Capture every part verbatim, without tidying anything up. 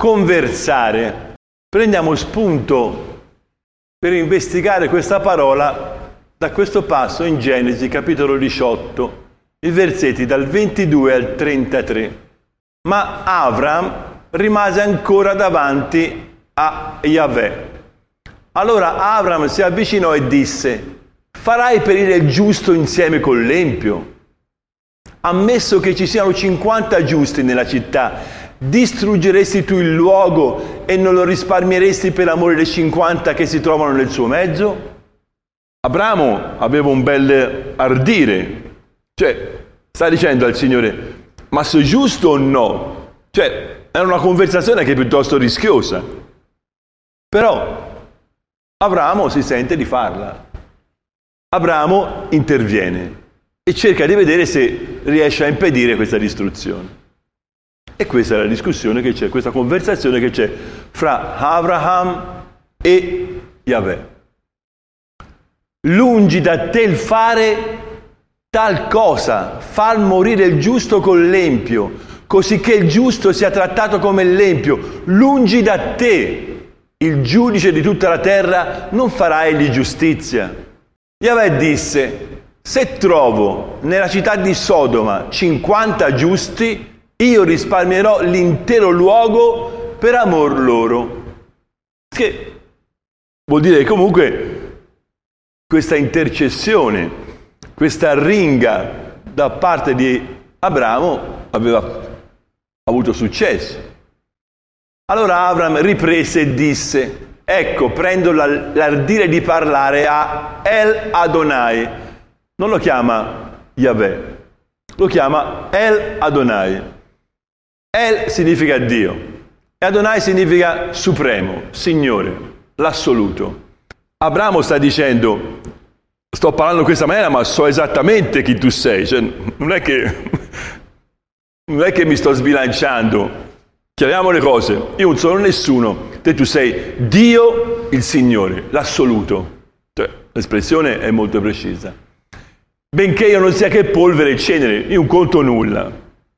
conversare. Prendiamo spunto per investigare questa parola da questo passo in Genesi, capitolo diciotto, i versetti dal ventidue al trentatré. Ma Avram rimase ancora davanti a Yahweh. Allora Avram si avvicinò e disse: farai perire il giusto insieme con l'empio? Ammesso che ci siano cinquanta giusti nella città, distruggeresti tu il luogo e non lo risparmieresti per amore dei cinquanta che si trovano nel suo mezzo? Abramo aveva un bel ardire, cioè sta dicendo al Signore: ma sei giusto o no? Cioè era una conversazione che è piuttosto rischiosa, però Abramo si sente di farla. Abramo interviene e cerca di vedere se riesce a impedire questa distruzione. E questa è la discussione che c'è, questa conversazione che c'è fra Abraham e Yahweh. Lungi da te il fare tal cosa, far morire il giusto con l'empio, così che il giusto sia trattato come l'empio. Lungi da te, il giudice di tutta la terra, non farai egli giustizia. Yahweh disse: se trovo nella città di Sodoma cinquanta giusti, io risparmierò l'intero luogo per amor loro. Che vuol dire che comunque questa intercessione, questa ringa da parte di Abramo aveva avuto successo. Allora Abram riprese e disse: ecco, prendo l'ardire di parlare a El Adonai. Non lo chiama Yahweh, lo chiama El Adonai. El significa Dio e Adonai significa supremo, Signore, l'assoluto. Abramo sta dicendo: sto parlando in questa maniera, ma so esattamente chi tu sei. Cioè, non è che, non è che mi sto sbilanciando. Chiariamo le cose. Io non sono nessuno. Te tu sei Dio, il Signore, l'assoluto. Cioè, l'espressione è molto precisa. Benché io non sia che polvere e cenere, io non conto nulla.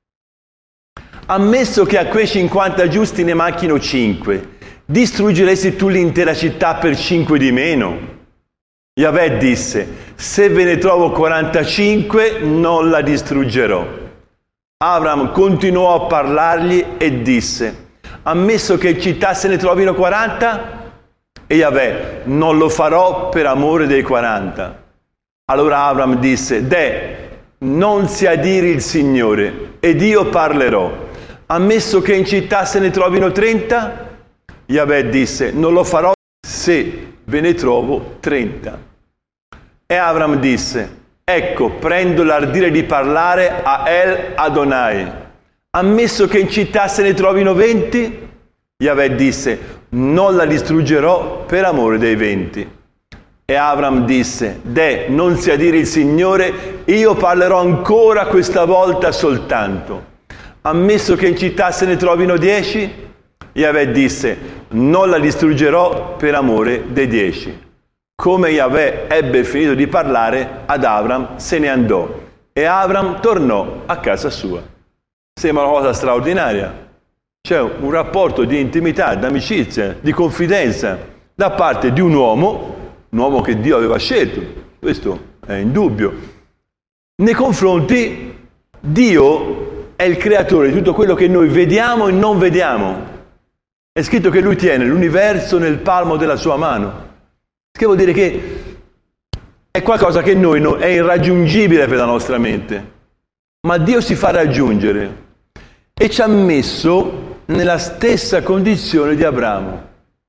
Ammesso che a quei cinquanta giusti ne manchino cinque, distruggeresti tu l'intera città per cinque di meno? Yahweh disse: se ve ne trovo quarantacinque, non la distruggerò. Abram continuò a parlargli e disse: ammesso che in città se ne trovino quaranta? E Yahweh: non lo farò per amore dei quaranta. Allora Abram disse: deh, non si adiri il Signore, ed io parlerò. Ammesso che in città se ne trovino trenta? Yahweh disse: non lo farò se ve ne trovo trenta. E Abram disse: ecco, prendo l'ardire di parlare a El Adonai. Ammesso che in città se ne trovino venti? Yahweh disse: non la distruggerò per amore dei venti. E Abram disse: deh, non si adiri il Signore, io parlerò ancora questa volta soltanto. Ammesso che in città se ne trovino dieci? Yahweh disse: non la distruggerò per amore dei dieci. Come Yahweh ebbe finito di parlare, ad Abram se ne andò e Abram tornò a casa sua. Sembra una cosa straordinaria. C'è un rapporto di intimità, di amicizia, di confidenza da parte di un uomo, un uomo che Dio aveva scelto, questo è indubbio. Nei confronti, Dio è il creatore di tutto quello che noi vediamo e non vediamo. È scritto che Lui tiene l'universo nel palmo della sua mano. Che vuol dire che è qualcosa che noi no, è irraggiungibile per la nostra mente, ma Dio si fa raggiungere e ci ha messo nella stessa condizione di Abramo.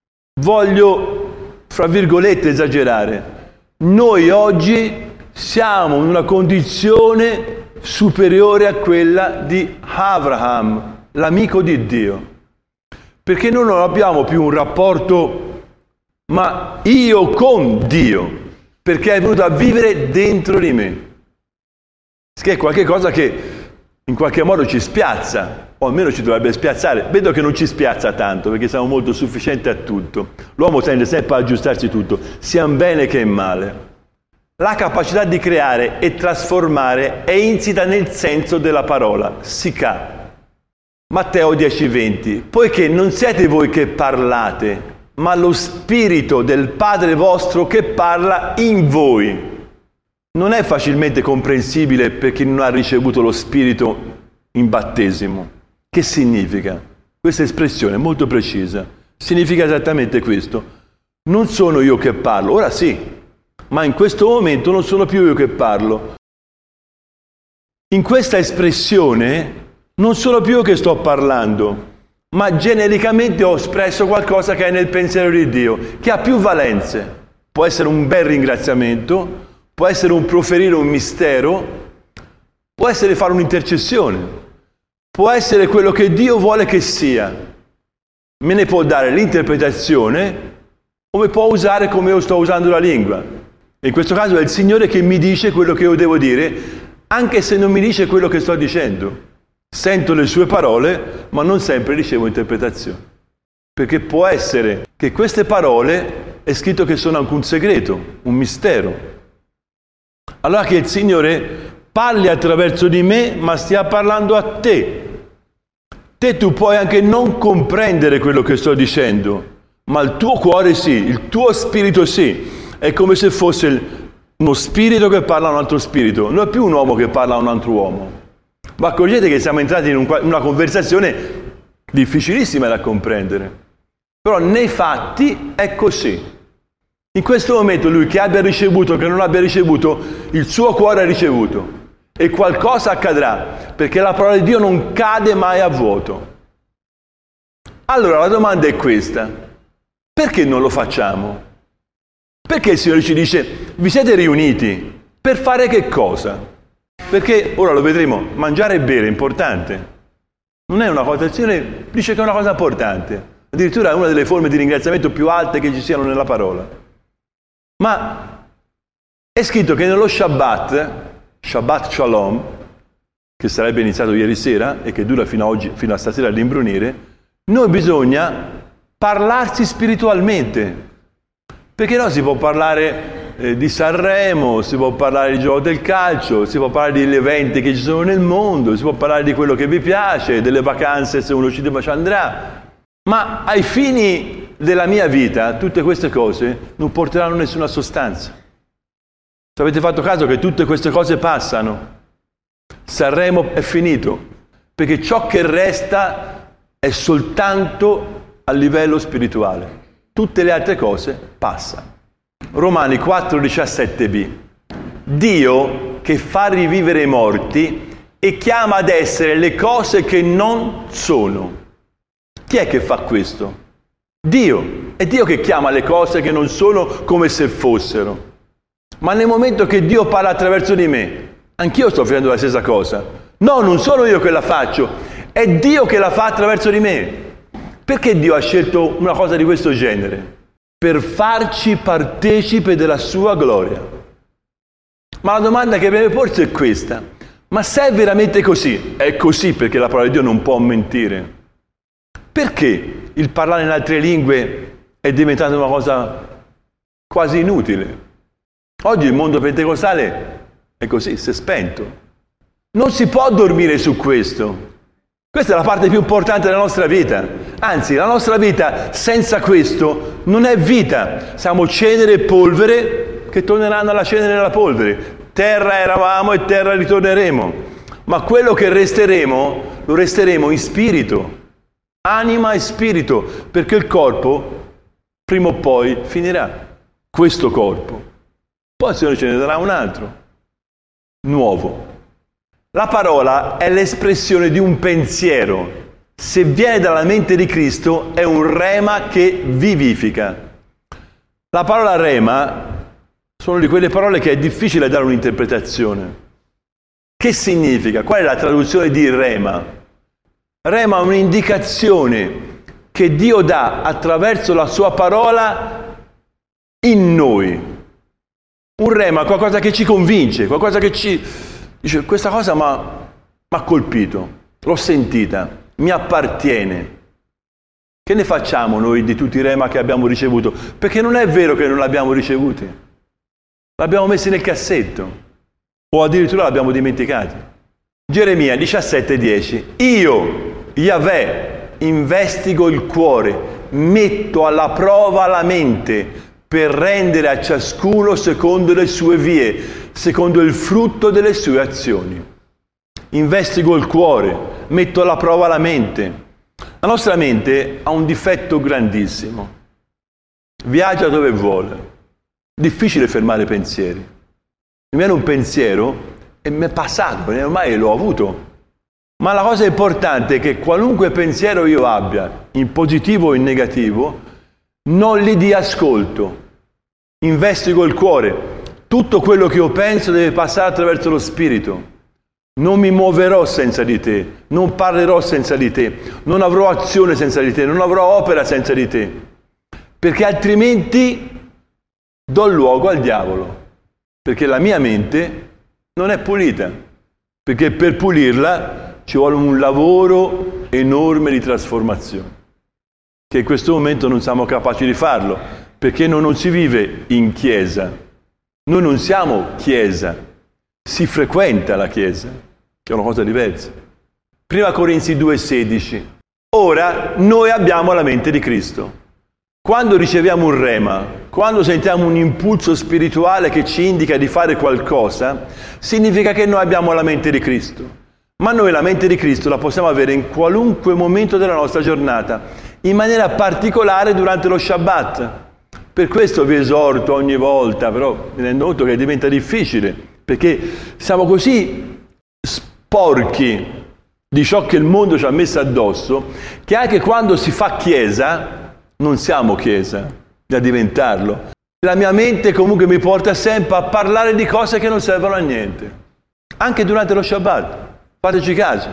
Voglio, fra virgolette, esagerare. Noi oggi siamo in una condizione superiore a quella di Abraham, l'amico di Dio, perché noi non abbiamo più un rapporto ma io con Dio, perché è venuto a vivere dentro di me. Che è qualche cosa che in qualche modo ci spiazza, o almeno ci dovrebbe spiazzare. Vedo che non ci spiazza tanto, perché siamo molto sufficienti a tutto. L'uomo tende sempre a aggiustarsi tutto, sia in bene che in male. La capacità di creare e trasformare è insita nel senso della parola, sikà. Matteo dieci venti, poiché non siete voi che parlate, ma lo Spirito del Padre vostro che parla in voi. Non è facilmente comprensibile per chi non ha ricevuto lo Spirito in battesimo. Che significa? Questa espressione è molto precisa. Significa esattamente questo. Non sono io che parlo, ora sì, ma in questo momento non sono più io che parlo. In questa espressione non sono più io che sto parlando, ma genericamente ho espresso qualcosa che è nel pensiero di Dio, che ha più valenze. Può essere un bel ringraziamento, può essere un proferire un mistero, può essere fare un'intercessione, può essere quello che Dio vuole che sia. Me ne può dare l'interpretazione o mi può usare come io sto usando la lingua. E in questo caso è il Signore che mi dice quello che io devo dire, anche se non mi dice quello che sto dicendo. Sento le sue parole, ma non sempre ricevo interpretazione. Perché può essere che queste parole è scritto che sono anche un segreto, un mistero. Allora che il Signore parli attraverso di me, ma stia parlando a te. Te tu puoi anche non comprendere quello che sto dicendo, ma il tuo cuore sì, il tuo spirito sì. È come se fosse il, uno spirito che parla a un altro spirito, non è più un uomo che parla a un altro uomo. Ma accorgete che siamo entrati in un, una conversazione difficilissima da comprendere. Però nei fatti è così. In questo momento lui, che abbia ricevuto o che non abbia ricevuto, il suo cuore ha ricevuto. E qualcosa accadrà, perché la parola di Dio non cade mai a vuoto. Allora la domanda è questa: perché non lo facciamo? Perché il Signore ci dice, vi siete riuniti per fare che cosa? Perché, ora lo vedremo, mangiare e bere è importante. Non è una cosa, il Signore dice che è una cosa importante. Addirittura è una delle forme di ringraziamento più alte che ci siano nella parola. Ma è scritto che nello Shabbat, Shabbat Shalom, che sarebbe iniziato ieri sera e che dura fino a oggi, fino a stasera all'imbrunire, noi bisogna parlarsi spiritualmente. Perché no, si può parlare eh, di Sanremo, si può parlare di gioco del calcio, si può parlare degli eventi che ci sono nel mondo, si può parlare di quello che vi piace, delle vacanze se uno ci ci andrà. Ma ai fini della mia vita tutte queste cose non porteranno nessuna sostanza. Se avete fatto caso che tutte queste cose passano, Sanremo è finito, perché ciò che resta è soltanto a livello spirituale. Tutte le altre cose passano. Romani quattro diciassette b. Dio che fa rivivere i morti e chiama ad essere le cose che non sono. Chi è che fa questo? Dio. È Dio che chiama le cose che non sono come se fossero. Ma nel momento che Dio parla attraverso di me, anch'io sto facendo la stessa cosa. No, non sono io che la faccio, è Dio che la fa attraverso di me. Perché Dio ha scelto una cosa di questo genere? Per farci partecipi della sua gloria. Ma la domanda che deve porsi è questa: ma se è veramente così? È così perché la parola di Dio non può mentire. Perché il parlare in altre lingue è diventato una cosa quasi inutile? Oggi il mondo pentecostale è così, si è spento. Non si può dormire su questo. Questa è la parte più importante della nostra vita. Anzi, la nostra vita senza questo non è vita. Siamo cenere e polvere che torneranno alla cenere e alla polvere. Terra eravamo e terra ritorneremo. Ma quello che resteremo, lo resteremo in spirito. Anima e spirito. Perché il corpo, prima o poi, finirà. Questo corpo. Poi il Signore ce ne darà un altro. Nuovo. La parola è l'espressione di un pensiero. Se viene dalla mente di Cristo è un rema che vivifica. La parola rema sono di quelle parole che è difficile dare un'interpretazione. Che significa? Qual è la traduzione di rema? Rema è un'indicazione che Dio dà attraverso la sua parola in noi. Un rema, qualcosa che ci convince, qualcosa che ci... dice, questa cosa mi ha colpito, l'ho sentita, mi appartiene. Che ne facciamo noi di tutti i rema che abbiamo ricevuto? Perché non è vero che non l'abbiamo ricevuti. L'abbiamo messi nel cassetto. O addirittura l'abbiamo dimenticati. Geremia diciassette dieci. Io Yahweh, investigo il cuore, metto alla prova la mente per rendere a ciascuno secondo le sue vie, secondo il frutto delle sue azioni. Investigo il cuore, metto alla prova la mente. La nostra mente ha un difetto grandissimo. Viaggia dove vuole. Difficile fermare i pensieri. Mi viene un pensiero e mi è passato, ormai l'ho avuto. Ma la cosa importante è che qualunque pensiero io abbia, in positivo o in negativo, non gli dia ascolto. Investigo il cuore. Tutto quello che io penso deve passare attraverso lo spirito. Non mi muoverò senza di te, non parlerò senza di te, non avrò azione senza di te, non avrò opera senza di te, perché altrimenti do luogo al diavolo, perché la mia mente non è pulita, perché per pulirla ci vuole un lavoro enorme di trasformazione, che in questo momento non siamo capaci di farlo, perché noi non si vive in chiesa, noi non siamo chiesa. Si frequenta la Chiesa, che è una cosa diversa. Prima Corinzi due sedici. Ora noi abbiamo la mente di Cristo. Quando riceviamo un rema, quando sentiamo un impulso spirituale che ci indica di fare qualcosa, significa che noi abbiamo la mente di Cristo. Ma noi la mente di Cristo la possiamo avere in qualunque momento della nostra giornata, in maniera particolare durante lo Shabbat. Per questo vi esorto ogni volta, però mi rendo conto che diventa difficile, perché siamo così sporchi di ciò che il mondo ci ha messo addosso, che anche quando si fa chiesa, non siamo chiesa, da diventarlo. La mia mente comunque mi porta sempre a parlare di cose che non servono a niente. Anche durante lo Shabbat, fateci caso.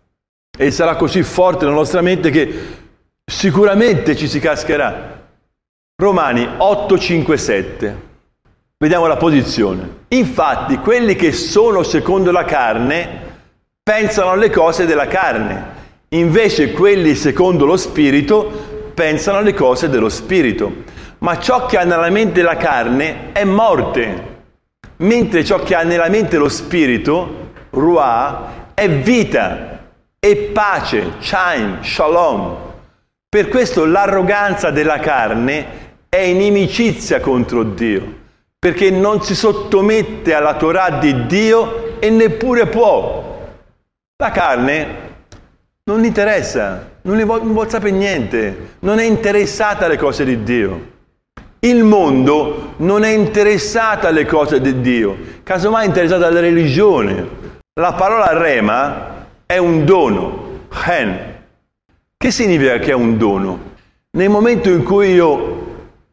E sarà così forte la nostra mente che sicuramente ci si cascherà. Romani otto, cinque, sette. Vediamo la posizione. Infatti, quelli che sono secondo la carne pensano alle cose della carne, invece quelli secondo lo spirito pensano alle cose dello spirito. Ma ciò che ha nella mente la carne è morte, mentre ciò che ha nella mente lo spirito, ruah, è vita e pace, chaim, shalom. Per questo l'arroganza della carne è inimicizia contro Dio, perché non si sottomette alla Torah di Dio e neppure può. La carne non interessa, non ne vuole, non vuole sapere niente, non è interessata alle cose di Dio. Il mondo non è interessato alle cose di Dio, casomai è interessato alla religione. La parola rema è un dono, chen. Che significa che è un dono? Nel momento in cui io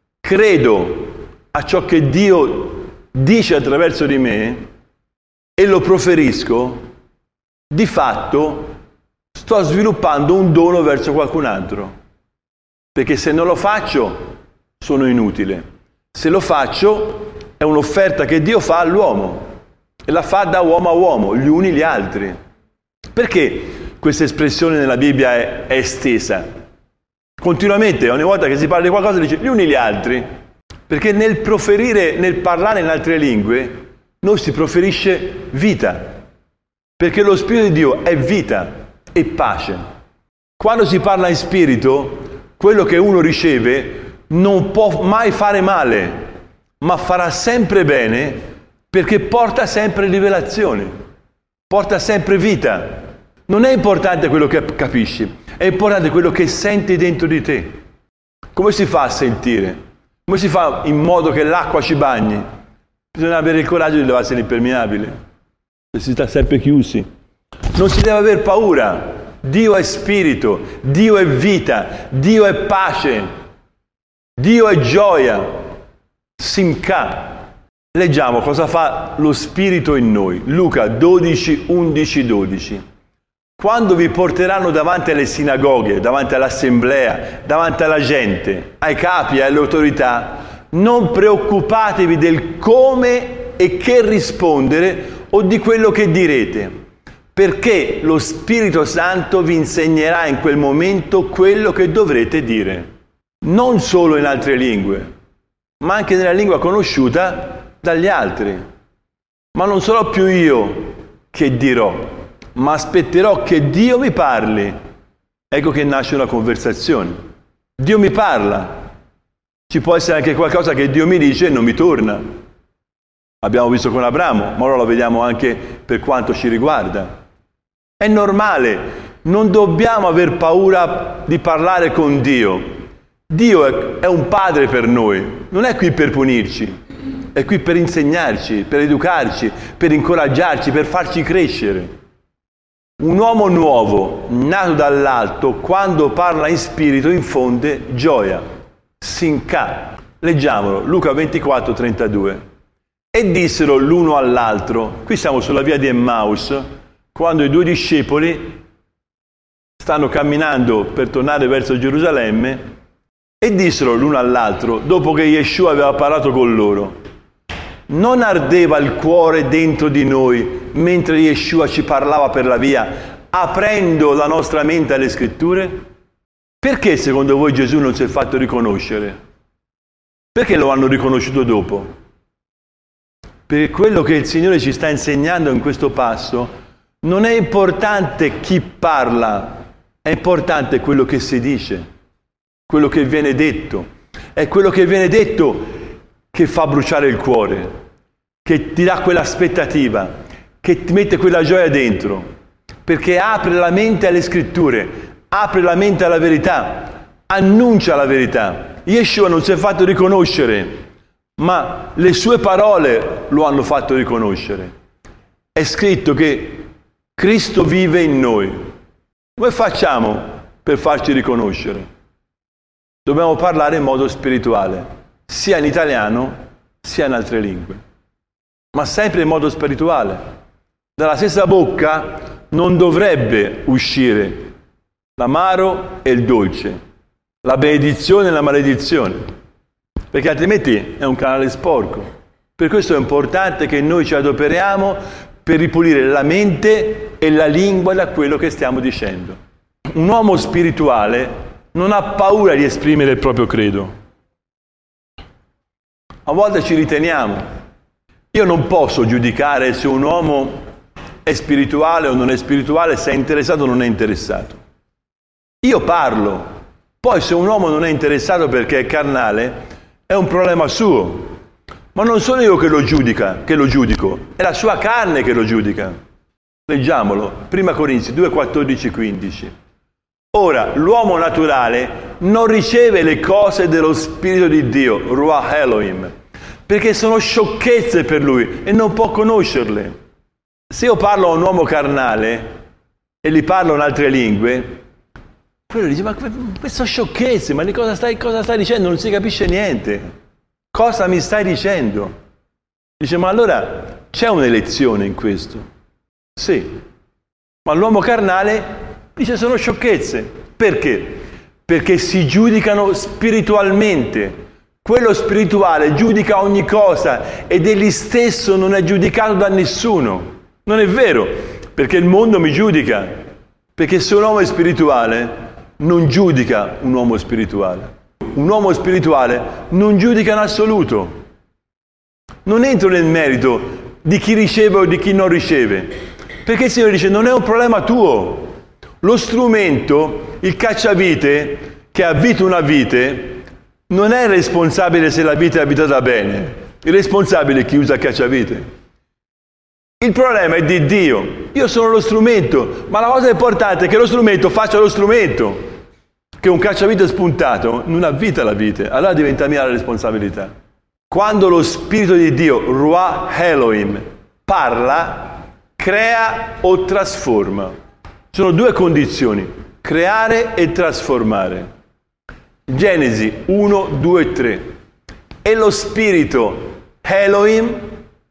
credo a ciò che Dio dice attraverso di me e lo proferisco, di fatto sto sviluppando un dono verso qualcun altro. Perché se non lo faccio, sono inutile. Se lo faccio, è un'offerta che Dio fa all'uomo. E la fa da uomo a uomo, gli uni gli altri. Perché questa espressione nella Bibbia è, è estesa? Continuamente, ogni volta che si parla di qualcosa, dice gli uni gli altri. Perché nel proferire, nel parlare in altre lingue, noi si proferisce vita. Perché lo Spirito di Dio è vita e pace. Quando si parla in spirito, quello che uno riceve non può mai fare male, ma farà sempre bene, perché porta sempre rivelazione, porta sempre vita. Non è importante quello che capisci, è importante quello che senti dentro di te. Come si fa a sentire? Come si fa in modo che l'acqua ci bagni? Bisogna avere il coraggio di levarsi l'impermeabile. Si sta sempre chiusi. Non si deve aver paura. Dio è spirito, Dio è vita, Dio è pace, Dio è gioia. Simcha. Leggiamo cosa fa lo spirito in noi. Luca dodici, undici, dodici. Quando vi porteranno davanti alle sinagoghe, davanti all'assemblea, davanti alla gente, ai capi e alle autorità, non preoccupatevi del come e che rispondere o di quello che direte, perché lo Spirito Santo vi insegnerà in quel momento quello che dovrete dire. Non solo in altre lingue, ma anche nella lingua conosciuta dagli altri. Ma non sarò più io che dirò, ma aspetterò che Dio mi parli ecco che nasce una conversazione. Dio mi parla. Ci può essere anche qualcosa che Dio mi dice e non mi torna. Abbiamo visto con Abramo, ma ora lo vediamo anche per quanto ci riguarda. È normale, non dobbiamo aver paura di parlare con Dio. Dio è un padre per noi, non è qui per punirci, è qui per insegnarci, per educarci, per incoraggiarci, per farci crescere. Un uomo nuovo, nato dall'alto, quando parla in spirito infonde gioia, sinca. Leggiamolo, Luca ventiquattro trentadue. E dissero l'uno all'altro, qui siamo sulla via di Emmaus, quando i due discepoli stanno camminando per tornare verso Gerusalemme, e dissero l'uno all'altro, dopo che Yeshua aveva parlato con loro, non ardeva il cuore dentro di noi mentre Yeshua ci parlava per la via, aprendo la nostra mente alle scritture? Perché secondo voi Gesù non si è fatto riconoscere? Perché lo hanno riconosciuto dopo? Perché quello che il Signore ci sta insegnando in questo passo non è importante chi parla, è importante quello che si dice, quello che viene detto. È quello che viene detto che fa bruciare il cuore, che ti dà quell'aspettativa, che ti mette quella gioia dentro, perché apre la mente alle scritture, apre la mente alla verità, annuncia la verità. Yeshua non si è fatto riconoscere, ma le sue parole lo hanno fatto riconoscere. È scritto che Cristo vive in noi. Come facciamo per farci riconoscere? Dobbiamo parlare in modo spirituale, sia in italiano sia in altre lingue, ma sempre in modo spirituale. Dalla stessa bocca non dovrebbe uscire l'amaro e il dolce, la benedizione e la maledizione, perché altrimenti è un canale sporco. Per questo è importante che noi ci adoperiamo per ripulire la mente e la lingua da quello che stiamo dicendo. Un uomo spirituale non ha paura di esprimere il proprio credo. A volte ci riteniamo. Io non posso giudicare se un uomo è spirituale o non è spirituale, se è interessato o non è interessato. Io parlo. Poi se un uomo non è interessato perché è carnale, è un problema suo. Ma non sono io che lo giudica, che lo giudico, è la sua carne che lo giudica. Leggiamolo, prima Corinzi due, quattordici, quindici. Ora, l'uomo naturale non riceve le cose dello Spirito di Dio, Ruach Elohim, perché sono sciocchezze per lui e non può conoscerle. Se io parlo a un uomo carnale e gli parlo in altre lingue, quello dice, ma queste sono sciocchezze, ma di cosa stai, cosa stai dicendo? Non si capisce niente. Cosa mi stai dicendo? Dice, ma allora c'è un'elezione in questo? Sì. Ma l'uomo carnale dice, sono sciocchezze. Perché? Perché si giudicano spiritualmente. Quello spirituale giudica ogni cosa ed egli stesso non è giudicato da nessuno. Non è vero, perché il mondo mi giudica. Perché se un uomo è spirituale, non giudica un uomo spirituale. Un uomo spirituale non giudica in assoluto. Non entro nel merito di chi riceve o di chi non riceve, perché il Signore dice non è un problema tuo. Lo strumento, il cacciavite che ha vita una vite, non è responsabile se la vite è abitata bene. Il responsabile è chi usa il cacciavite. Il problema è di Dio. Io sono lo strumento, ma la cosa importante è che lo strumento faccia lo strumento. Che un cacciavite spuntato non ha vita la vite, allora diventa mia la responsabilità. Quando lo Spirito di Dio, Ruach Elohim, parla, crea o trasforma. Ci sono due condizioni, creare e trasformare. Genesi uno, due, tre. E lo Spirito Elohim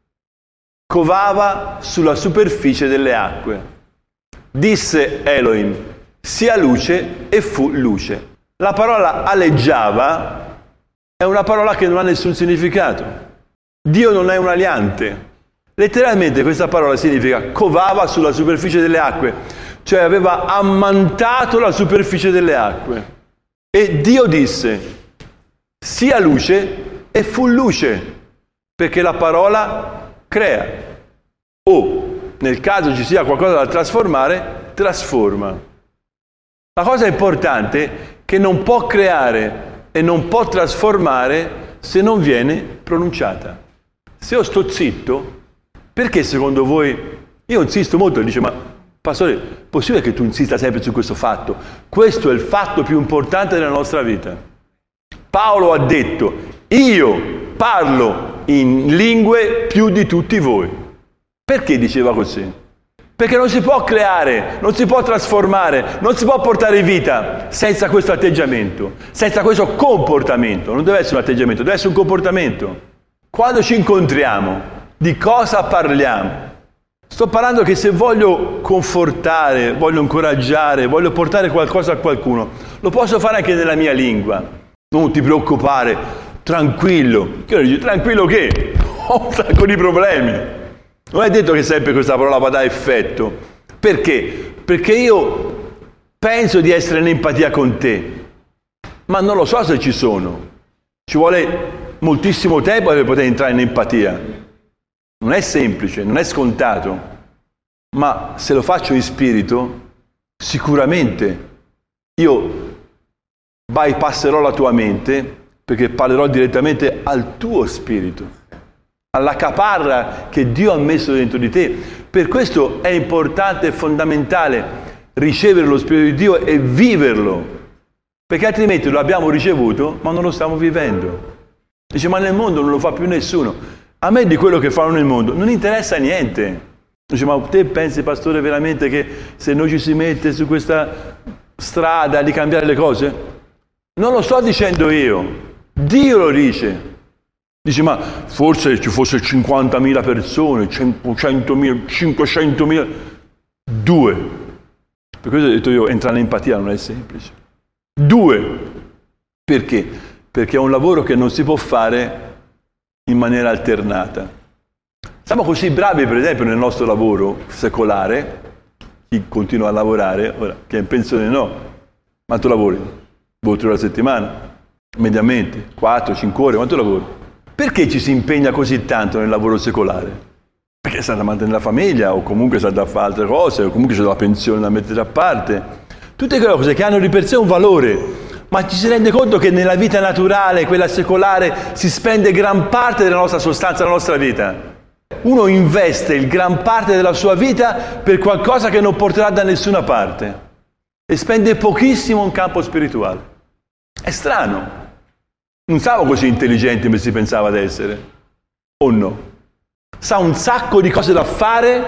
covava sulla superficie delle acque. Disse Elohim, sia luce, e fu luce. La parola aleggiava è una parola che non ha nessun significato. Dio non è un aliante. Letteralmente questa parola significa covava sulla superficie delle acque, cioè aveva ammantato la superficie delle acque. E Dio disse, sia luce, e fu luce, perché la parola crea. O, nel caso ci sia qualcosa da trasformare, trasforma. La cosa importante è che non può creare e non può trasformare se non viene pronunciata. Se io sto zitto, perché secondo voi, io insisto molto, dice, ma pastore, è possibile che tu insista sempre su questo fatto? Questo è il fatto più importante della nostra vita. Paolo ha detto, io parlo in lingue più di tutti voi. Perché diceva così? Perché non si può creare, non si può trasformare, non si può portare vita senza questo atteggiamento, senza questo comportamento. Non deve essere un atteggiamento, deve essere un comportamento. Quando ci incontriamo, di cosa parliamo? Sto parlando che se voglio confortare, voglio incoraggiare, voglio portare qualcosa a qualcuno, lo posso fare anche nella mia lingua. Non ti preoccupare, tranquillo. Che dici, tranquillo che? Ho un sacco di problemi. Non è detto che sempre questa parola va a dare effetto. Perché? Perché io penso di essere in empatia con te, ma non lo so se ci sono. Ci vuole moltissimo tempo per poter entrare in empatia. Non è semplice, non è scontato, ma se lo faccio in spirito, sicuramente io bypasserò la tua mente perché parlerò direttamente al tuo spirito, alla caparra che Dio ha messo dentro di te. Per questo è importante e fondamentale ricevere lo Spirito di Dio e viverlo, perché altrimenti lo abbiamo ricevuto ma non lo stiamo vivendo. Dice, ma nel mondo non lo fa più nessuno. A me di quello che fanno nel mondo non interessa niente. Dice, ma te pensi, pastore, veramente che se noi ci si mette su questa strada di cambiare le cose? Non lo sto dicendo io, Dio lo dice. Dice, ma forse ci fosse cinquantamila persone, centomila, cinquecentomila, due. Per questo ho detto io, entrare in empatia non è semplice. Due. Perché? Perché è un lavoro che non si può fare in maniera alternata. Siamo così bravi, per esempio, nel nostro lavoro secolare, chi continua a lavorare, ora, chi è in pensione no, ma tu lavori? Due o tre ore a settimana, mediamente, quattro, cinque ore, quanto lavori? Perché ci si impegna così tanto nel lavoro secolare? Perché serve a mantenere la famiglia, o comunque serve a fare altre cose, o comunque c'è la pensione da mettere a parte. Tutte quelle cose che hanno di per sé un valore, ma ci si rende conto che nella vita naturale, quella secolare, si spende gran parte della nostra sostanza, della nostra vita. Uno investe il gran parte della sua vita per qualcosa che non porterà da nessuna parte e spende pochissimo in campo spirituale. È strano. Non siamo così intelligenti come si pensava di essere, o no? Sa un sacco di cose da fare,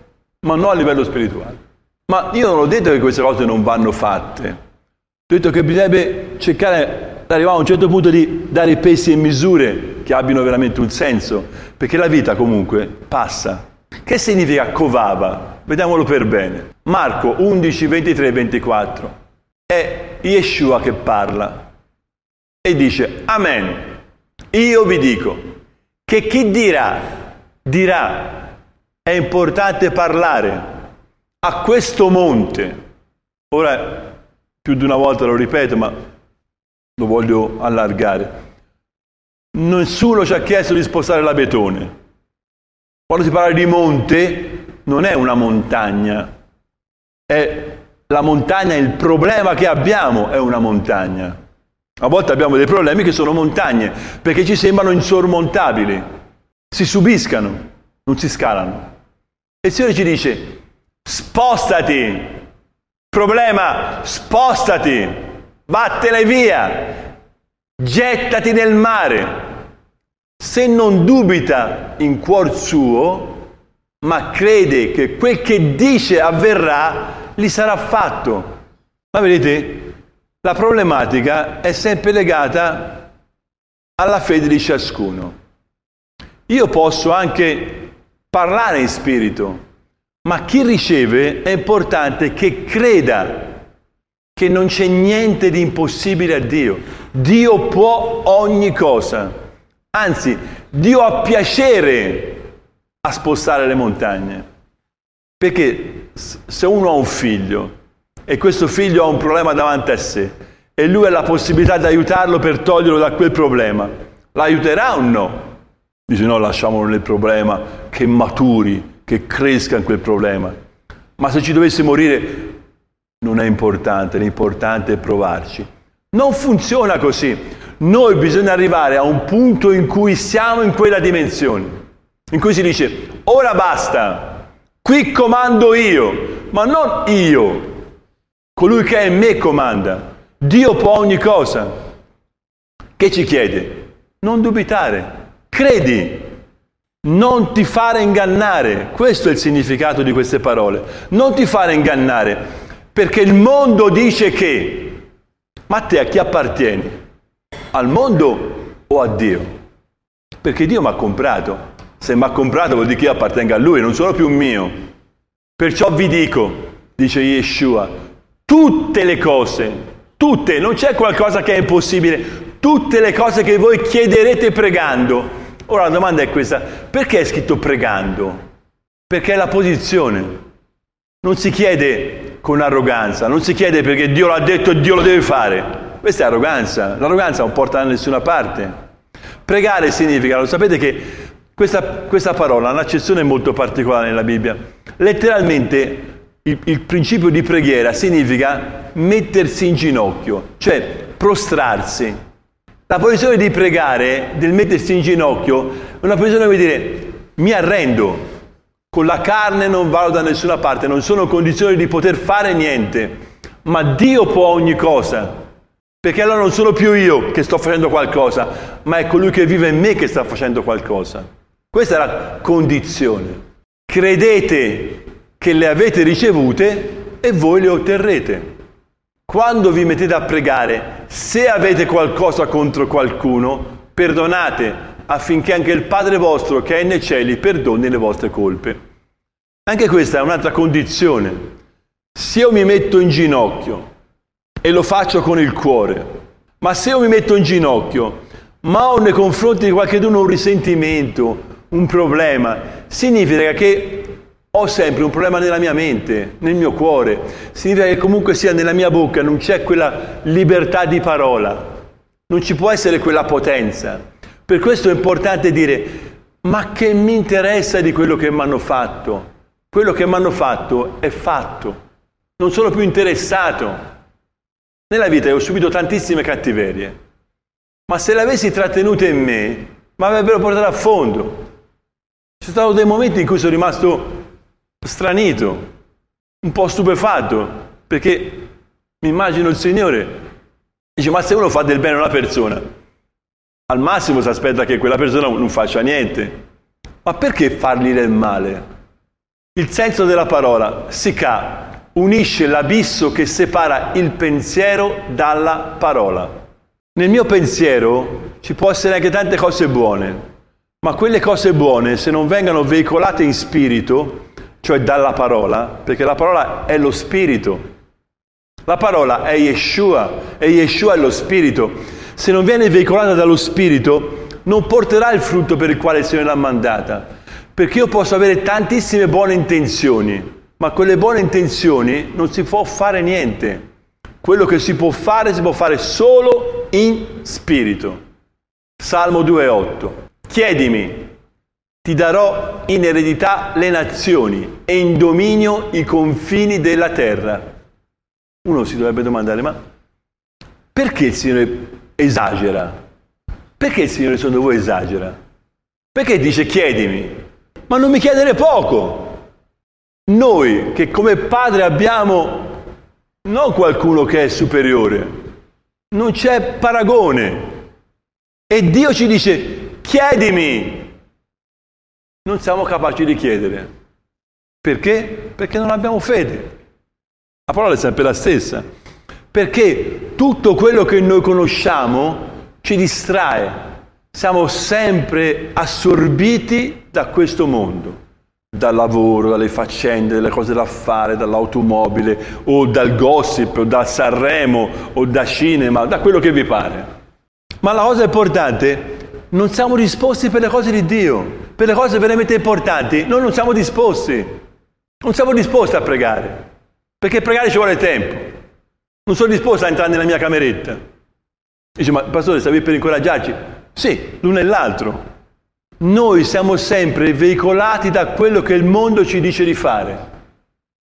ma non a livello spirituale. Ma io non ho detto che queste cose non vanno fatte. Ho detto che bisognerebbe cercare di arrivare a un certo punto di dare pesi e misure che abbiano veramente un senso, perché la vita comunque passa. Che significa covava? Vediamolo per bene. Marco undici, ventitré, ventiquattro. È Yeshua che parla. E dice, amen, io vi dico che chi dirà, dirà, è importante parlare a questo monte. Ora, più di una volta lo ripeto, ma lo voglio allargare. Nessuno ci ha chiesto di spostare l'abetone. Quando si parla di monte, non è una montagna, è la montagna, il problema che abbiamo è una montagna. A volte abbiamo dei problemi che sono montagne, perché ci sembrano insormontabili, si subiscano, non si scalano. E il Signore ci dice, spostati, problema, spostati, vattene via, gettati nel mare. Se non dubita in cuor suo, ma crede che quel che dice avverrà, gli sarà fatto. Ma vedete? La problematica è sempre legata alla fede di ciascuno. Io posso anche parlare in spirito, ma chi riceve è importante che creda che non c'è niente di impossibile a Dio. Dio può ogni cosa. Anzi, Dio ha piacere a spostare le montagne. Perché se uno ha un figlio, e questo figlio ha un problema davanti a sé e lui ha la possibilità di aiutarlo per toglierlo da quel problema, l'aiuterà o no? Dice no, lasciamolo nel problema, che maturi, che cresca in quel problema. Ma se ci dovesse morire, non è importante, l'importante è provarci. Non funziona così. Noi bisogna arrivare a un punto in cui siamo in quella dimensione, in cui si dice, ora basta, qui comando io, ma non io, colui che è in me comanda. Dio può ogni cosa. Che ci chiede? Non dubitare, credi, non ti fare ingannare. Questo è il significato di queste parole. Non ti fare ingannare, perché il mondo dice che, ma te a chi appartieni? Al mondo o a Dio? Perché Dio mi ha comprato. Se mi ha comprato vuol dire che io appartengo a Lui, non sono più mio. Perciò vi dico, dice Yeshua, tutte le cose, tutte, non c'è qualcosa che è impossibile, tutte le cose che voi chiederete pregando. Ora la domanda è questa, perché è scritto pregando? Perché è la posizione. Non si chiede con arroganza, non si chiede perché Dio l'ha detto e Dio lo deve fare. Questa è arroganza, l'arroganza non porta da nessuna parte. Pregare significa, lo sapete che questa, questa parola ha un'accezione molto particolare nella Bibbia. Letteralmente il, il principio di preghiera significa mettersi in ginocchio, cioè prostrarsi. La posizione di pregare, del mettersi in ginocchio, è una posizione che vuol dire mi arrendo, con la carne non vado da nessuna parte, non sono in condizione di poter fare niente, ma Dio può ogni cosa. Perché allora non sono più io che sto facendo qualcosa, ma è colui che vive in me che sta facendo qualcosa. Questa è la condizione. Credete che le avete ricevute e voi le otterrete. Quando vi mettete a pregare, se avete qualcosa contro qualcuno, perdonate affinché anche il Padre vostro che è nei cieli perdoni le vostre colpe. Anche questa è un'altra condizione. Se io mi metto in ginocchio e lo faccio con il cuore, ma se io mi metto in ginocchio, ma ho nei confronti di qualcuno un risentimento, un problema, significa che ho sempre un problema nella mia mente, nel mio cuore, significa che comunque sia nella mia bocca non c'è quella libertà di parola, non ci può essere quella potenza. Per questo è importante dire, ma che mi interessa di quello che mi hanno fatto? Quello che mi hanno fatto è fatto, non sono più interessato. Nella vita io ho subito tantissime cattiverie, ma se le avessi trattenute in me, mi avrebbero portato a fondo. Ci sono stati dei momenti in cui sono rimasto stranito, un po' stupefatto, perché mi immagino il Signore, dice, ma se uno fa del bene a una persona, al massimo si aspetta che quella persona non faccia niente, ma perché fargli del male? Il senso della parola, sikha, unisce l'abisso che separa il pensiero dalla parola. Nel mio pensiero ci può essere anche tante cose buone, ma quelle cose buone, se non vengono veicolate in spirito, cioè dalla parola, perché la parola è lo spirito, la parola è Yeshua, e Yeshua è lo spirito. Se non viene veicolata dallo spirito, non porterà il frutto per il quale il Signore l'ha mandata, perché io posso avere tantissime buone intenzioni, ma con le buone intenzioni non si può fare niente. Quello che si può fare, si può fare solo in spirito. Salmo due otto. Chiedimi, ti darò in eredità le nazioni e in dominio i confini della terra. Uno si dovrebbe domandare, ma perché il Signore esagera? Perché il Signore secondo voi esagera? Perché dice chiedimi? Ma non mi chiedere poco! Noi che come padre abbiamo non qualcuno che è superiore, non c'è paragone, e Dio ci dice chiedimi, non siamo capaci di chiedere. Perché? Perché non abbiamo fede. La parola è sempre la stessa, perché tutto quello che noi conosciamo ci distrae, siamo sempre assorbiti da questo mondo, dal lavoro, dalle faccende, dalle cose da fare, dall'automobile, o dal gossip, o da Sanremo, o da cinema, da quello che vi pare. Ma la cosa importante, non siamo disposti per le cose di Dio, per le cose veramente importanti, noi non siamo disposti, non siamo disposti a pregare, perché pregare ci vuole tempo. Non sono disposto a entrare nella mia cameretta. Dice, ma pastore, stavi per incoraggiarci? Sì, l'uno e l'altro. Noi siamo sempre veicolati da quello che il mondo ci dice di fare.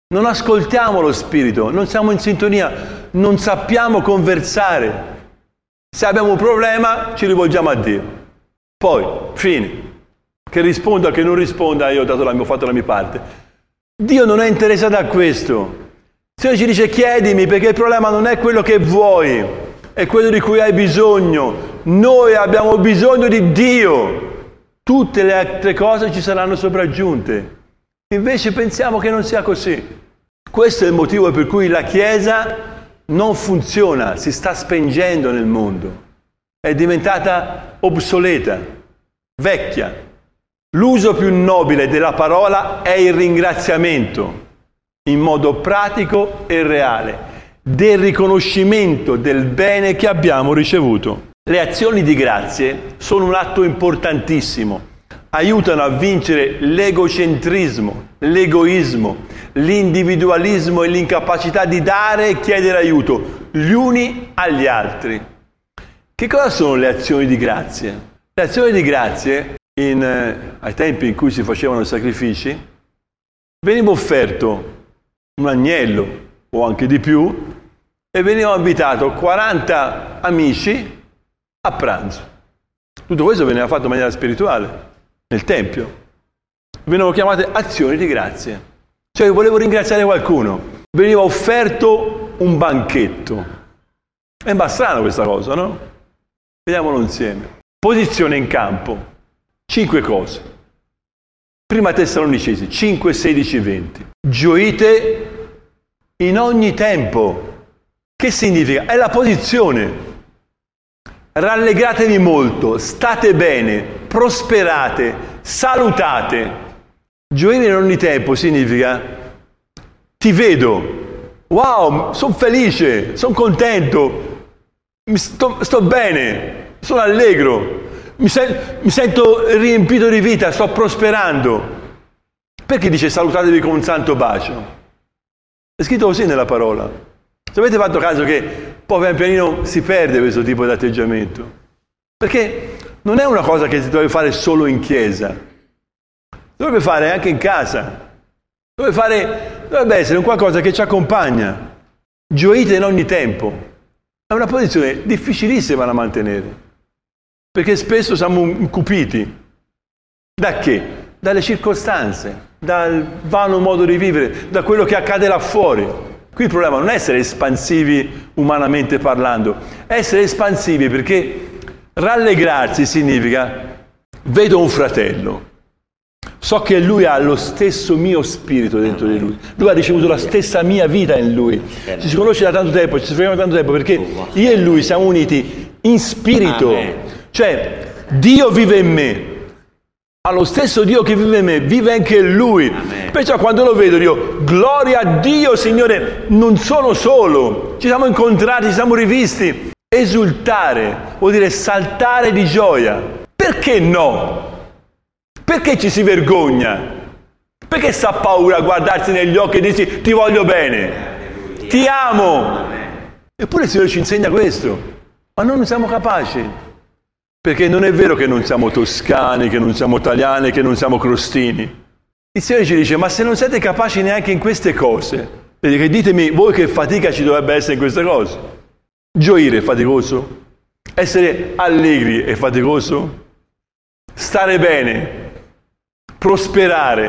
Non ascoltiamo lo Spirito, non siamo in sintonia, non sappiamo conversare. Se abbiamo un problema, ci rivolgiamo a Dio. Poi, fine. Che risponda, che non risponda, io ho, dato la, ho fatto la mia parte. Dio non è interessato a questo. Il Signore ci dice chiedimi, perché il problema non è quello che vuoi, è quello di cui hai bisogno. Noi abbiamo bisogno di Dio. Tutte le altre cose ci saranno sopraggiunte. Invece pensiamo che non sia così. Questo è il motivo per cui la Chiesa non funziona, si sta spengendo nel mondo. È diventata obsoleta, vecchia. L'uso più nobile della parola è il ringraziamento, in modo pratico e reale, del riconoscimento del bene che abbiamo ricevuto. Le azioni di grazie sono un atto importantissimo. Aiutano a vincere l'egocentrismo, l'egoismo, l'individualismo e l'incapacità di dare e chiedere aiuto gli uni agli altri. Che cosa sono le azioni di grazie? Le azioni di grazie, in, eh, ai tempi in cui si facevano i sacrifici, veniva offerto un agnello o anche di più e veniva invitato quaranta amici a pranzo. Tutto questo veniva fatto in maniera spirituale. Nel Tempio venivano chiamate azioni di grazie, cioè volevo ringraziare qualcuno, veniva offerto un banchetto. È un po' strano questa cosa, no? Vediamolo insieme. Posizione in campo, cinque cose. Prima Tessalonicesi cinque, sedici, venti. Gioite in ogni tempo. Che significa? È la posizione. Rallegratevi molto, state bene, prosperate, salutate. Gioire in ogni tempo significa ti vedo, wow, sono felice, sono contento, mi sto, sto bene, sono allegro, mi, sen- mi sento riempito di vita, sto prosperando. Perché dice salutatevi con un santo bacio? È scritto così nella parola. Se avete fatto caso che poi pian pianino si perde questo tipo di atteggiamento, perché non è una cosa che si deve fare solo in chiesa, dovrebbe fare anche in casa, dovrebbe, fare, dovrebbe essere un qualcosa che ci accompagna. Gioite in ogni tempo. È una posizione difficilissima da mantenere, perché spesso siamo incupiti. Da che? Dalle circostanze, dal vano modo di vivere, da quello che accade là fuori. Qui il problema non è essere espansivi umanamente parlando, è essere espansivi perché rallegrarsi significa vedo un fratello, so che lui ha lo stesso mio spirito dentro di lui, lui ha ricevuto la stessa mia vita in lui, ci si conosce da tanto tempo, ci si frequenta da tanto tempo perché io e lui siamo uniti in spirito, cioè Dio vive in me. Allo stesso Dio che vive in me, vive anche Lui. Amen. Perciò quando lo vedo io, gloria a Dio, Signore, non sono solo, ci siamo incontrati, ci siamo rivisti. Esultare vuol dire saltare di gioia. Perché no? Perché ci si vergogna? Perché sa paura a guardarsi negli occhi e dirsi ti voglio bene, ti amo? Eppure il Signore ci insegna questo, ma noi non siamo capaci. Perché non è vero che non siamo toscani, che non siamo italiani, che non siamo crostini. Il Signore ci dice, ma se non siete capaci neanche in queste cose, che ditemi voi che fatica ci dovrebbe essere in queste cose. Gioire è faticoso? Essere allegri è faticoso? Stare bene, prosperare,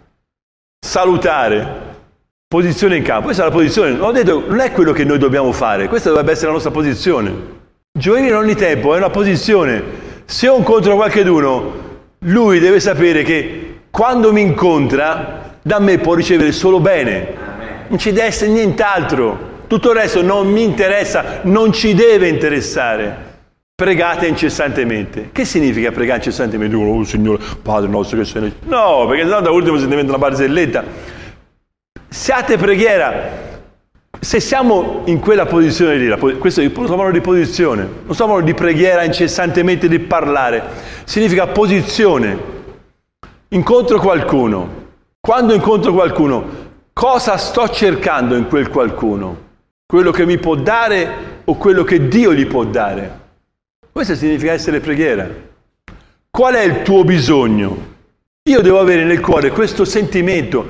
salutare, posizione in campo. Questa è la posizione, non ho detto, non è quello che noi dobbiamo fare, questa dovrebbe essere la nostra posizione. Gioire in ogni tempo è una posizione. Se io incontro qualcuno, lui deve sapere che quando mi incontra, da me può ricevere solo bene. Non ci deve essere nient'altro. Tutto il resto non mi interessa, non ci deve interessare. Pregate incessantemente. Che significa pregare incessantemente? Oh Signore, Padre nostro che sei... No, perché sennò da ultimo si diventa una barzelletta. Siate preghiera. Se siamo in quella posizione lì, questo è parlando di posizione, non stiamo parlando di preghiera incessantemente, di parlare, significa posizione. Incontro qualcuno. Quando incontro qualcuno, cosa sto cercando in quel qualcuno? Quello che mi può dare o quello che Dio gli può dare? Questo significa essere preghiera. Qual è il tuo bisogno? Io devo avere nel cuore questo sentimento.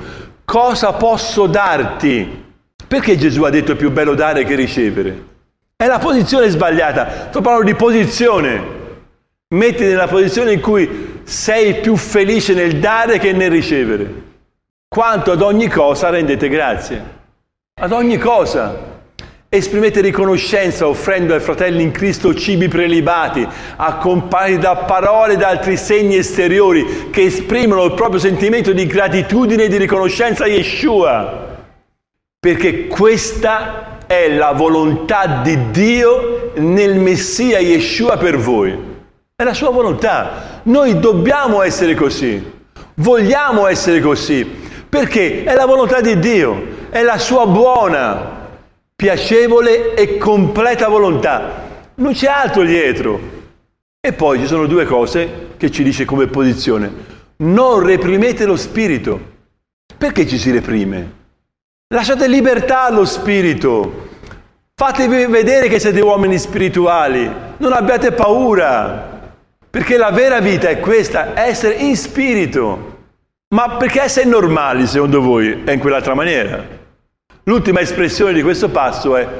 cosa posso darti? Perché Gesù ha detto è più bello dare che ricevere? È la posizione sbagliata. Sto parlando di posizione. Metti nella posizione in cui sei più felice nel dare che nel ricevere. Quanto ad ogni cosa rendete grazie. Ad ogni cosa. Esprimete riconoscenza offrendo ai fratelli in Cristo cibi prelibati, accompagnati da parole e da altri segni esteriori che esprimono il proprio sentimento di gratitudine e di riconoscenza a Yeshua. Perché questa è la volontà di Dio nel Messia Yeshua per voi. È la sua volontà. Noi dobbiamo essere così. Vogliamo essere così. Perché è la volontà di Dio. È la sua buona, piacevole e completa volontà. Non c'è altro dietro. E poi ci sono due cose che ci dice come posizione. Non reprimete lo spirito. Perché ci si reprime? Lasciate libertà allo spirito. Fatevi vedere che siete uomini spirituali. Non abbiate paura. Perché la vera vita è questa, essere in spirito. Ma perché essere normali, secondo voi, è in quell'altra maniera? L'ultima espressione di questo passo è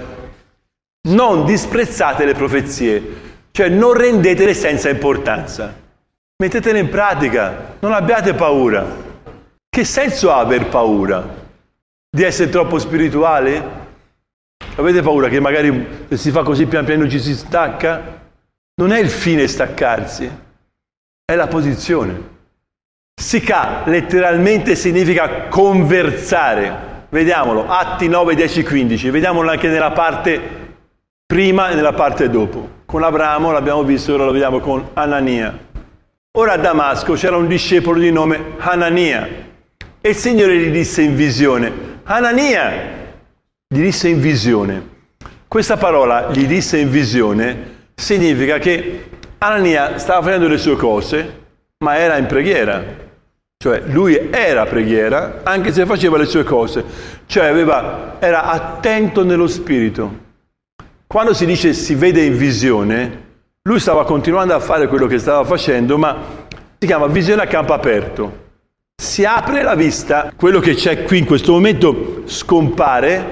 non disprezzate le profezie, cioè non rendetele senza importanza. Mettetele in pratica, non abbiate paura. Che senso ha aver paura? Di essere troppo spirituali? Avete paura che magari se si fa così pian piano ci si stacca? Non è il fine staccarsi, è la posizione. Sikha letteralmente significa conversare. Vediamolo, Atti nove, dieci, quindici. Vediamolo anche nella parte prima e nella parte dopo. Con Abramo l'abbiamo visto, ora lo vediamo con Anania. Ora a Damasco c'era un discepolo di nome Anania. E il Signore gli disse in visione, Anania! Gli disse in visione. Questa parola, gli disse in visione, significa che Anania stava facendo le sue cose, ma era in preghiera. Cioè lui era preghiera, anche se faceva le sue cose. Cioè aveva, era attento nello spirito. Quando si dice si vede in visione, lui stava continuando a fare quello che stava facendo, ma si chiama visione a campo aperto. Si apre la vista, quello che c'è qui in questo momento scompare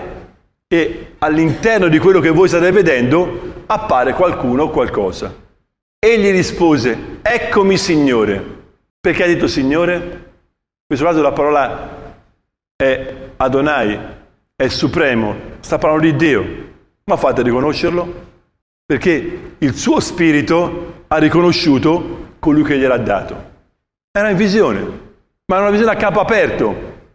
e all'interno di quello che voi state vedendo appare qualcuno o qualcosa. Egli rispose, eccomi Signore. Perché ha detto Signore? In questo caso la parola è Adonai, è supremo, sta parlando di Dio. Ma fate riconoscerlo? Perché il suo spirito ha riconosciuto colui che gliel'ha dato. Era in visione, ma era una visione a campo aperto.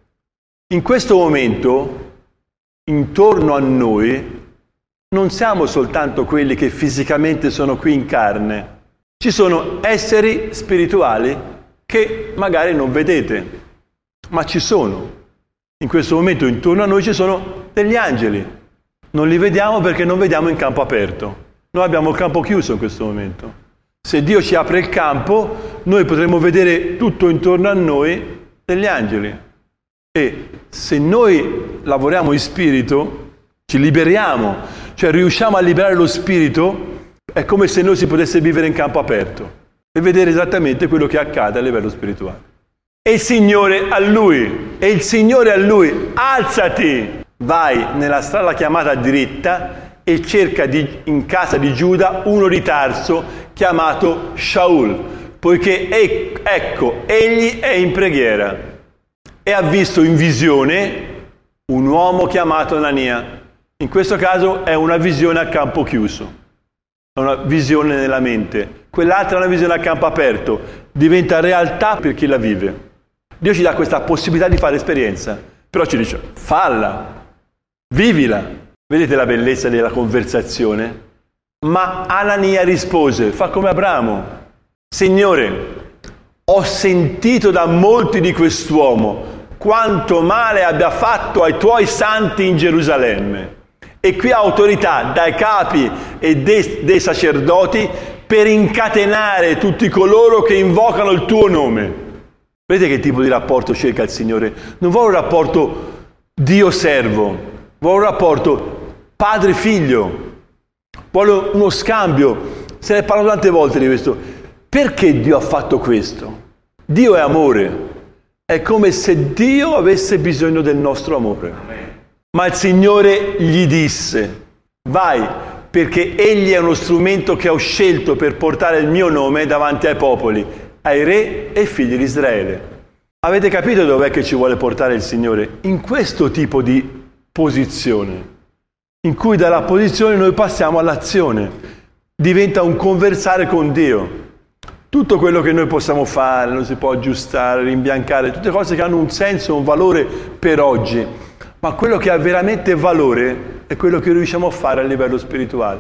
In questo momento, intorno a noi, non siamo soltanto quelli che fisicamente sono qui in carne. Ci sono esseri spirituali che magari non vedete, ma ci sono. In questo momento intorno a noi ci sono degli angeli. Non li vediamo perché non vediamo in campo aperto. Noi abbiamo il campo chiuso in questo momento. Se Dio ci apre il campo, noi potremo vedere tutto intorno a noi degli angeli. E se noi lavoriamo in spirito, ci liberiamo, cioè riusciamo a liberare lo spirito, è come se noi si potesse vivere in campo aperto e vedere esattamente quello che accade a livello spirituale. E il Signore a lui, e il Signore a lui, alzati, vai nella strada chiamata dritta e cerca di, in casa di Giuda uno di Tarso chiamato Shaul, poiché e, ecco, egli è in preghiera e ha visto in visione un uomo chiamato Anania. In questo caso è una visione a campo chiuso, è una visione nella mente. Quell'altra è una visione a campo aperto, diventa realtà per chi la vive. Dio ci dà questa possibilità di fare esperienza, però ci dice, falla, vivila. Vedete la bellezza della conversazione? Ma Anania rispose, fa come Abramo, Signore, ho sentito da molti di quest'uomo quanto male abbia fatto ai tuoi santi in Gerusalemme. E qui ha autorità dai capi e dei, dei sacerdoti per incatenare tutti coloro che invocano il tuo nome. Vedete che tipo di rapporto cerca il Signore? Non vuole un rapporto Dio-servo, vuole un rapporto padre-figlio, vuole uno scambio. Se ne parla tante volte di questo. Perché Dio ha fatto questo? Dio è amore. È come se Dio avesse bisogno del nostro amore. Ma il Signore gli disse: vai, perché Egli è uno strumento che ho scelto per portare il mio nome davanti ai popoli, ai re e figli di Israele. Avete capito dov'è che ci vuole portare il Signore? In questo tipo di posizione, in cui dalla posizione noi passiamo all'azione. Diventa un conversare con Dio. Tutto quello che noi possiamo fare, non si può aggiustare, rimbiancare, tutte cose che hanno un senso, un valore per oggi. Ma quello che ha veramente valore è quello che riusciamo a fare a livello spirituale.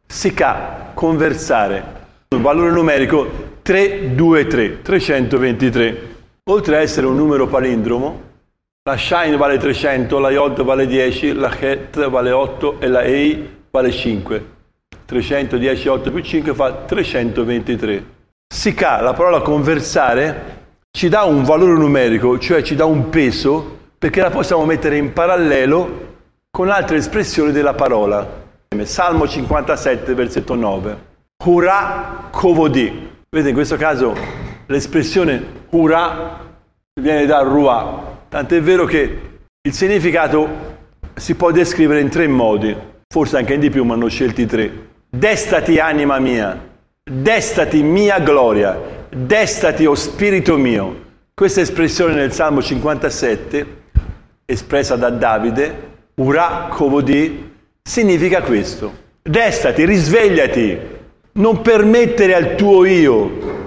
Sikha, conversare. Il valore numerico tre due tre, trecentoventitré. Oltre a essere un numero palindromo, la Shine vale trecento, la Yod vale dieci, la Het vale otto e la Ei vale cinque. trecentodieci, otto più cinque fa trecentoventitré. Sikha, la parola conversare, ci dà un valore numerico, cioè ci dà un peso, perché la possiamo mettere in parallelo con altre espressioni della parola. Salmo cinquantasette, versetto nove. Hurah kovodi. Vedete, in questo caso l'espressione Hurah viene da Ruah. Tant'è vero che il significato si può descrivere in tre modi, forse anche in di più, ma hanno scelti tre. Destati, anima mia. Destati, mia gloria, destati, o spirito mio. Questa espressione nel Salmo cinquantasette, espressa da Davide, Hurah kovodi, significa questo. Destati, risvegliati, non permettere al tuo io,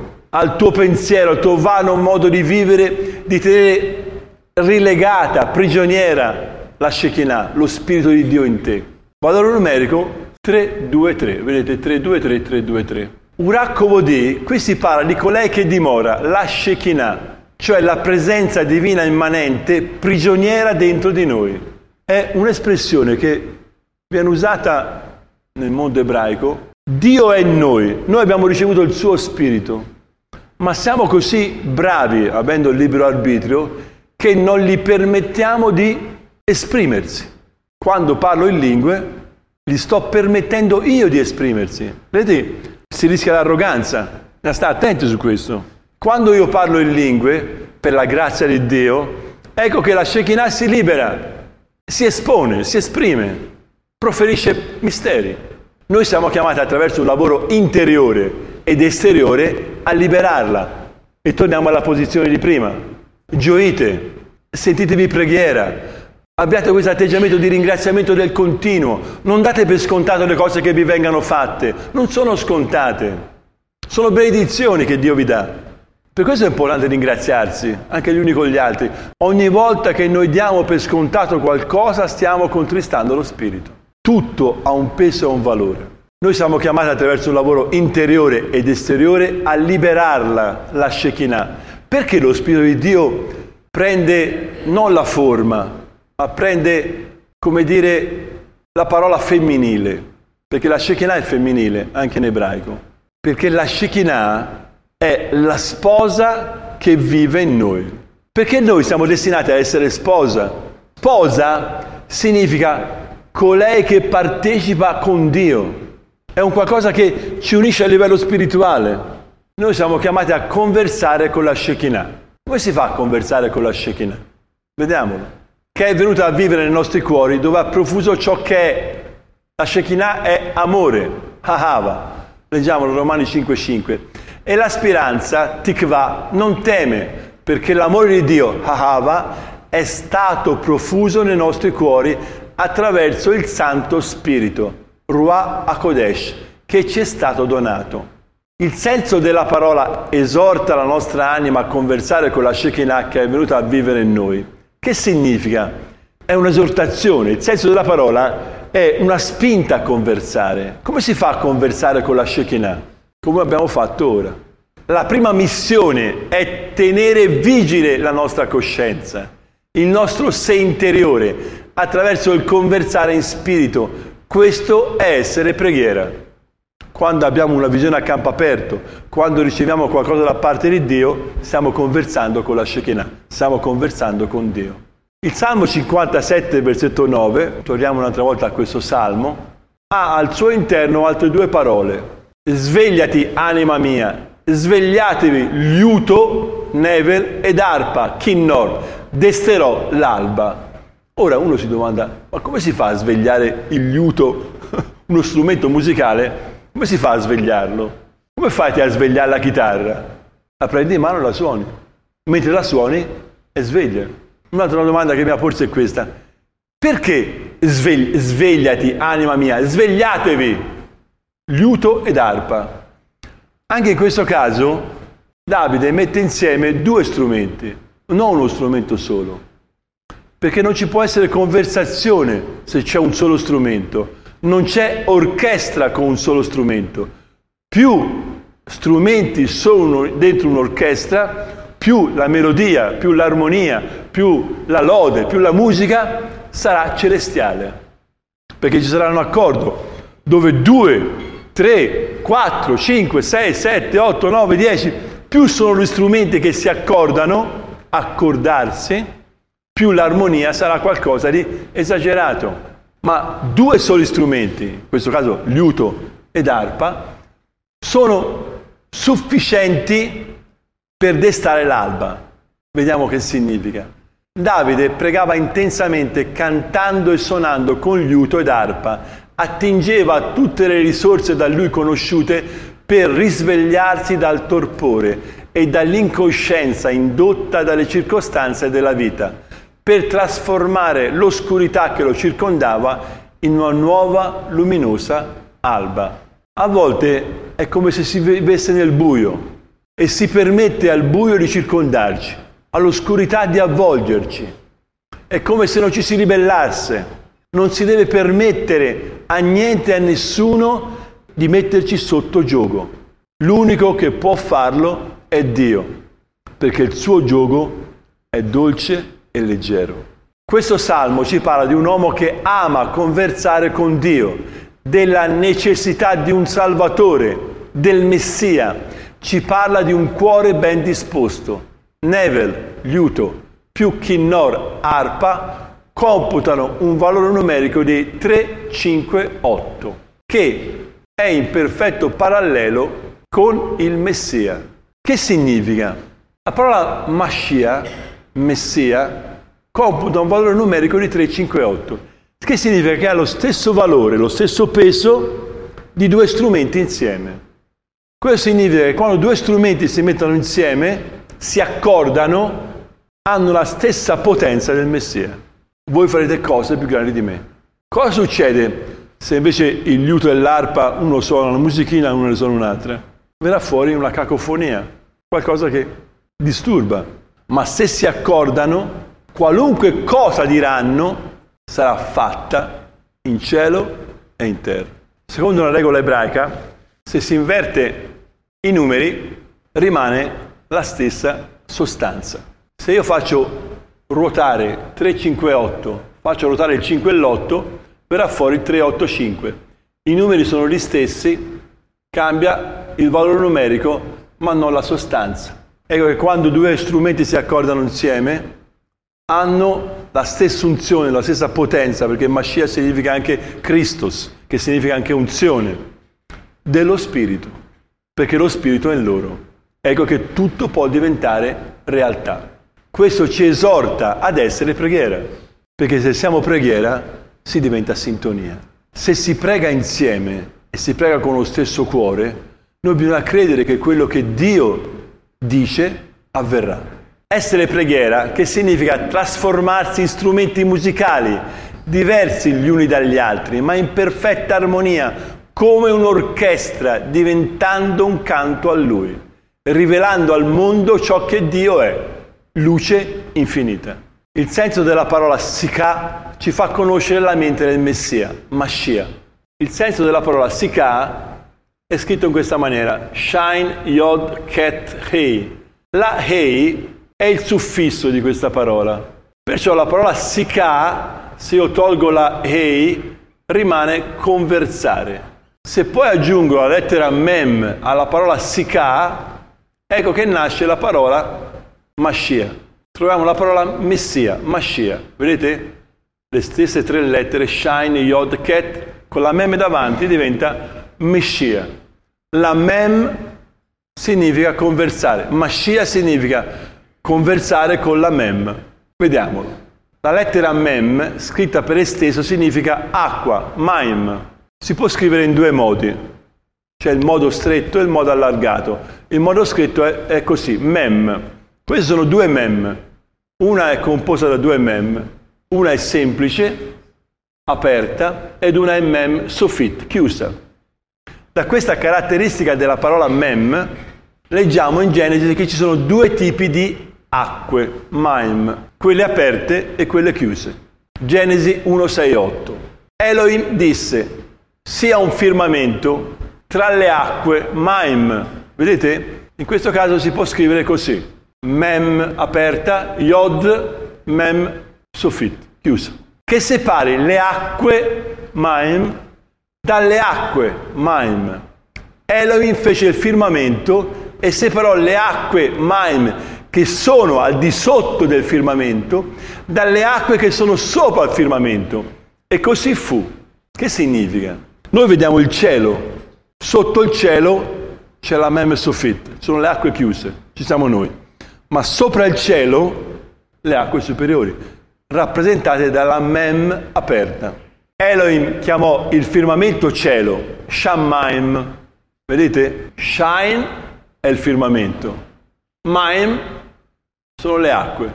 al tuo pensiero, al tuo vano modo di vivere, di tenere rilegata, prigioniera la Shekinah, lo spirito di Dio in te. Valore numerico tre due tre, vedete, tre due tre, tre due tre. Hurah kovodi, qui si parla di colei che dimora, la Shekinah, cioè la presenza divina immanente, prigioniera dentro di noi. È un'espressione che viene usata nel mondo ebraico. Dio è in noi, noi abbiamo ricevuto il suo spirito, ma siamo così bravi, avendo il libero arbitrio, che non gli permettiamo di esprimersi. Quando parlo in lingue, gli sto permettendo io di esprimersi. Vedete? Si rischia l'arroganza. Sta attenti su questo. Quando io parlo in lingue, per la grazia di Dio, ecco che la Shekinah si libera, si espone, si esprime, proferisce misteri. Noi siamo chiamati attraverso un lavoro interiore ed esteriore a liberarla. E torniamo alla posizione di prima. Gioite, sentitevi preghiera. Abbiate questo atteggiamento di ringraziamento del continuo. Non date per scontato le cose che vi vengano fatte. Non sono scontate. Sono benedizioni che Dio vi dà. Per questo è importante ringraziarsi, anche gli uni con gli altri. Ogni volta che noi diamo per scontato qualcosa, stiamo contristando lo Spirito. Tutto ha un peso e un valore. Noi siamo chiamati attraverso un lavoro interiore ed esteriore a liberarla, la Shekinah. Perché lo Spirito di Dio prende non la forma, ma prende, come dire, la parola femminile, perché la Shekinah è femminile, anche in ebraico, perché la Shekinah è la sposa che vive in noi, perché noi siamo destinati a essere sposa. Sposa significa colei che partecipa con Dio, è un qualcosa che ci unisce a livello spirituale. Noi siamo chiamati a conversare con la Shekinah. Come si fa a conversare con la Shekinah? Vediamolo. Che è venuta a vivere nei nostri cuori, dove ha profuso ciò che è. La Shekinah è amore, Ahava. Leggiamolo, Romani cinque cinque. E la speranza, Tikva, non teme, perché l'amore di Dio, Ahava, è stato profuso nei nostri cuori attraverso il Santo Spirito, Ruach HaKodesh, che ci è stato donato. Il senso della parola esorta la nostra anima a conversare con la Shekinah che è venuta a vivere in noi. Che significa? È un'esortazione. Il senso della parola è una spinta a conversare. Come si fa a conversare con la Shekinah? Come abbiamo fatto ora. La prima missione è tenere vigile la nostra coscienza, il nostro sé interiore, attraverso il conversare in spirito. Questo è essere preghiera. Quando abbiamo una visione a campo aperto, quando riceviamo qualcosa da parte di Dio, stiamo conversando con la Shekinah, stiamo conversando con Dio. Il Salmo cinquantasette, versetto nove, torniamo un'altra volta a questo Salmo, ha al suo interno altre due parole. Svegliati, anima mia, svegliatevi, liuto nevel ed arpa, kinnor, desterò l'alba. Ora uno si domanda, ma come si fa a svegliare il liuto, uno strumento musicale, come si fa a svegliarlo? Come fate a svegliare la chitarra? La prendi in mano e la suoni. Mentre la suoni è sveglia. Un'altra domanda che mi ha porsi è questa. Perché svegli, svegliati, anima mia, svegliatevi, liuto ed arpa? Anche in questo caso Davide mette insieme due strumenti, non uno strumento solo. Perché non ci può essere conversazione se c'è un solo strumento. Non c'è orchestra con un solo strumento. Più strumenti sono dentro un'orchestra, più la melodia, più l'armonia, più la lode, più la musica sarà celestiale. Perché ci sarà un accordo dove due, tre, quattro, cinque, sei, sette, otto, nove, dieci, più sono gli strumenti che si accordano, accordarsi, più l'armonia sarà qualcosa di esagerato. Ma due soli strumenti, in questo caso liuto ed arpa, sono sufficienti per destare l'alba. Vediamo che significa. Davide pregava intensamente cantando e suonando con liuto ed arpa, attingeva a tutte le risorse da lui conosciute per risvegliarsi dal torpore e dall'incoscienza indotta dalle circostanze della vita, per trasformare l'oscurità che lo circondava in una nuova luminosa alba. A volte è come se si vivesse nel buio e si permette al buio di circondarci, all'oscurità di avvolgerci. È come se non ci si ribellasse. Non si deve permettere a niente e a nessuno di metterci sotto giogo. L'unico che può farlo è Dio, perché il suo giogo è dolce e leggero. Questo salmo ci parla di un uomo che ama conversare con Dio, della necessità di un Salvatore, del Messia. Ci parla di un cuore ben disposto. Nevel, liuto, più kinnor, arpa, computano un valore numerico di tre, cinque, otto, che è in perfetto parallelo con il Messia. Che significa? La parola Mashiach, Messia, computa un valore numerico di tre, cinque, otto, che significa che ha lo stesso valore, lo stesso peso di due strumenti insieme. Questo significa che quando due strumenti si mettono insieme, si accordano, hanno la stessa potenza del Messia. Voi farete cose più grandi di me. Cosa succede se invece il liuto e l'arpa, uno suona una musichina e uno ne suona un'altra? Verrà fuori una cacofonia, qualcosa che disturba. Ma se si accordano, qualunque cosa diranno sarà fatta in cielo e in terra. Secondo una regola ebraica, se si inverte i numeri, rimane la stessa sostanza. Se io faccio ruotare tre, cinque, otto, faccio ruotare il cinque e l'otto, verrà fuori tre, otto, cinque. I numeri sono gli stessi, cambia il valore numerico, ma non la sostanza. Ecco che quando due strumenti si accordano insieme, hanno la stessa unzione, la stessa potenza, perché Mashiach significa anche Christos, che significa anche unzione, dello Spirito, perché lo Spirito è in loro. Ecco che tutto può diventare realtà. Questo ci esorta ad essere preghiera, perché se siamo preghiera si diventa sintonia. Se si prega insieme e si prega con lo stesso cuore, noi bisogna credere che quello che Dio dice avverrà. Essere preghiera, che significa trasformarsi in strumenti musicali, diversi gli uni dagli altri, ma in perfetta armonia, come un'orchestra, diventando un canto a Lui, rivelando al mondo ciò che Dio è, luce infinita. Il senso della parola Sikha ci fa conoscere la mente del Messia, Mashiach. Il senso della parola Sikha è scritto in questa maniera, Shine Yod Ket Hei. La Hei è il suffisso di questa parola. Perciò la parola Sikha, se io tolgo la Hei, rimane conversare. Se poi aggiungo la lettera Mem alla parola Sikha, ecco che nasce la parola Mashiach. Troviamo la parola Messia, Mashiach. Vedete? Le stesse tre lettere, Shine, Yod, Ket, con la Mem davanti diventa Messia. La Mem significa conversare. Mashiach significa conversare con la Mem. Vediamolo. La lettera Mem, scritta per esteso, significa acqua, maim. Si può scrivere in due modi. C'è il modo stretto e il modo allargato. Il modo stretto è, è così, Mem. Queste sono due Mem. Una è composta da due Mem. Una è semplice, aperta, ed una è Mem sofit, chiusa. Da questa caratteristica della parola Mem, leggiamo in Genesi che ci sono due tipi di acque, maim, quelle aperte e quelle chiuse. Genesi uno, sei, otto. Elohim disse, sia un firmamento tra le acque, maim. Vedete? In questo caso si può scrivere così. Mem aperta, Yod, Mem sofit, chiusa. Che separi le acque, maim, dalle acque, maim. Elohim fece il firmamento e separò le acque, maim, che sono al di sotto del firmamento, dalle acque che sono sopra il firmamento. E così fu. Che significa? Noi vediamo il cielo. Sotto il cielo c'è la Mem Sofit, sono le acque chiuse, ci siamo noi. Ma sopra il cielo le acque superiori, rappresentate dalla Mem aperta. Elohim chiamò il firmamento cielo, Shamayim. Vedete? Shain è il firmamento. Maim sono le acque.